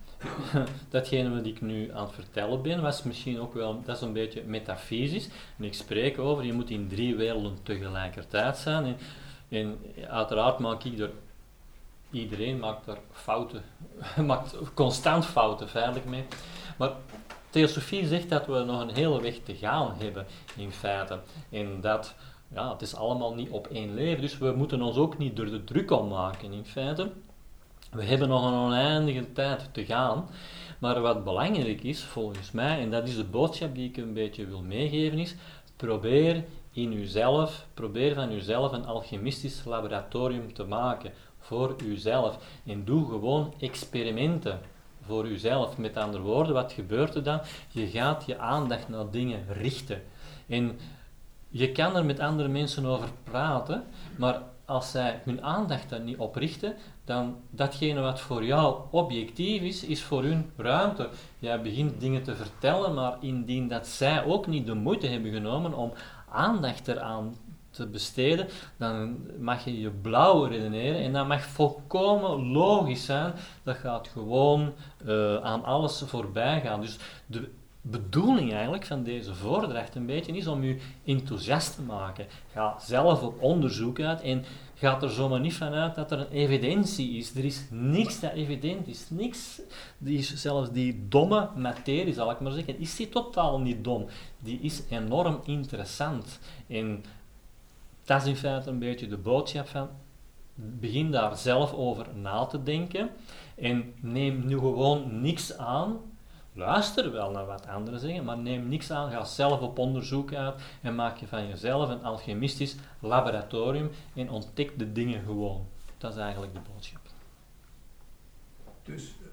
Datgene wat ik nu aan het vertellen ben, was misschien ook wel, dat is een beetje metafysisch. En ik spreek over, je moet in drie werelden tegelijkertijd zijn. En, en uiteraard maak ik er, iedereen maakt er fouten, maakt constant fouten, feitelijk mee. Maar theosofie zegt dat we nog een hele weg te gaan hebben, in feite. En dat, ja, het is allemaal niet op één leven, dus we moeten ons ook niet door de druk om maken, in feite. We hebben nog een oneindige tijd te gaan, maar wat belangrijk is, volgens mij, en dat is de boodschap die ik een beetje wil meegeven, is, probeer in uzelf, probeer van uzelf een alchemistisch laboratorium te maken, voor uzelf. En doe gewoon experimenten voor uzelf. Met andere woorden, wat gebeurt er dan? Je gaat je aandacht naar dingen richten. En je kan er met andere mensen over praten, maar als zij hun aandacht daar niet op richten, dan datgene wat voor jou objectief is, is voor hun ruimte. Jij begint dingen te vertellen, maar indien dat zij ook niet de moeite hebben genomen om aandacht eraan te besteden, dan mag je je blauw redeneren en dat mag volkomen logisch zijn. Dat gaat gewoon uh, aan alles voorbij gaan. Dus de bedoeling eigenlijk van deze voordracht een beetje is om je enthousiast te maken. Ga zelf op onderzoek uit en gaat er zomaar niet vanuit dat er een evidentie is. Er is niks dat evident is. Niks, die is zelfs die domme materie, zal ik maar zeggen, is die totaal niet dom. Die is enorm interessant. En dat is in feite een beetje de boodschap van, begin daar zelf over na te denken en neem nu gewoon niks aan. Luister wel naar wat anderen zeggen, maar neem niks aan, ga zelf op onderzoek uit en maak je van jezelf een alchemistisch laboratorium en ontdek de dingen gewoon. Dat is eigenlijk de boodschap. Dus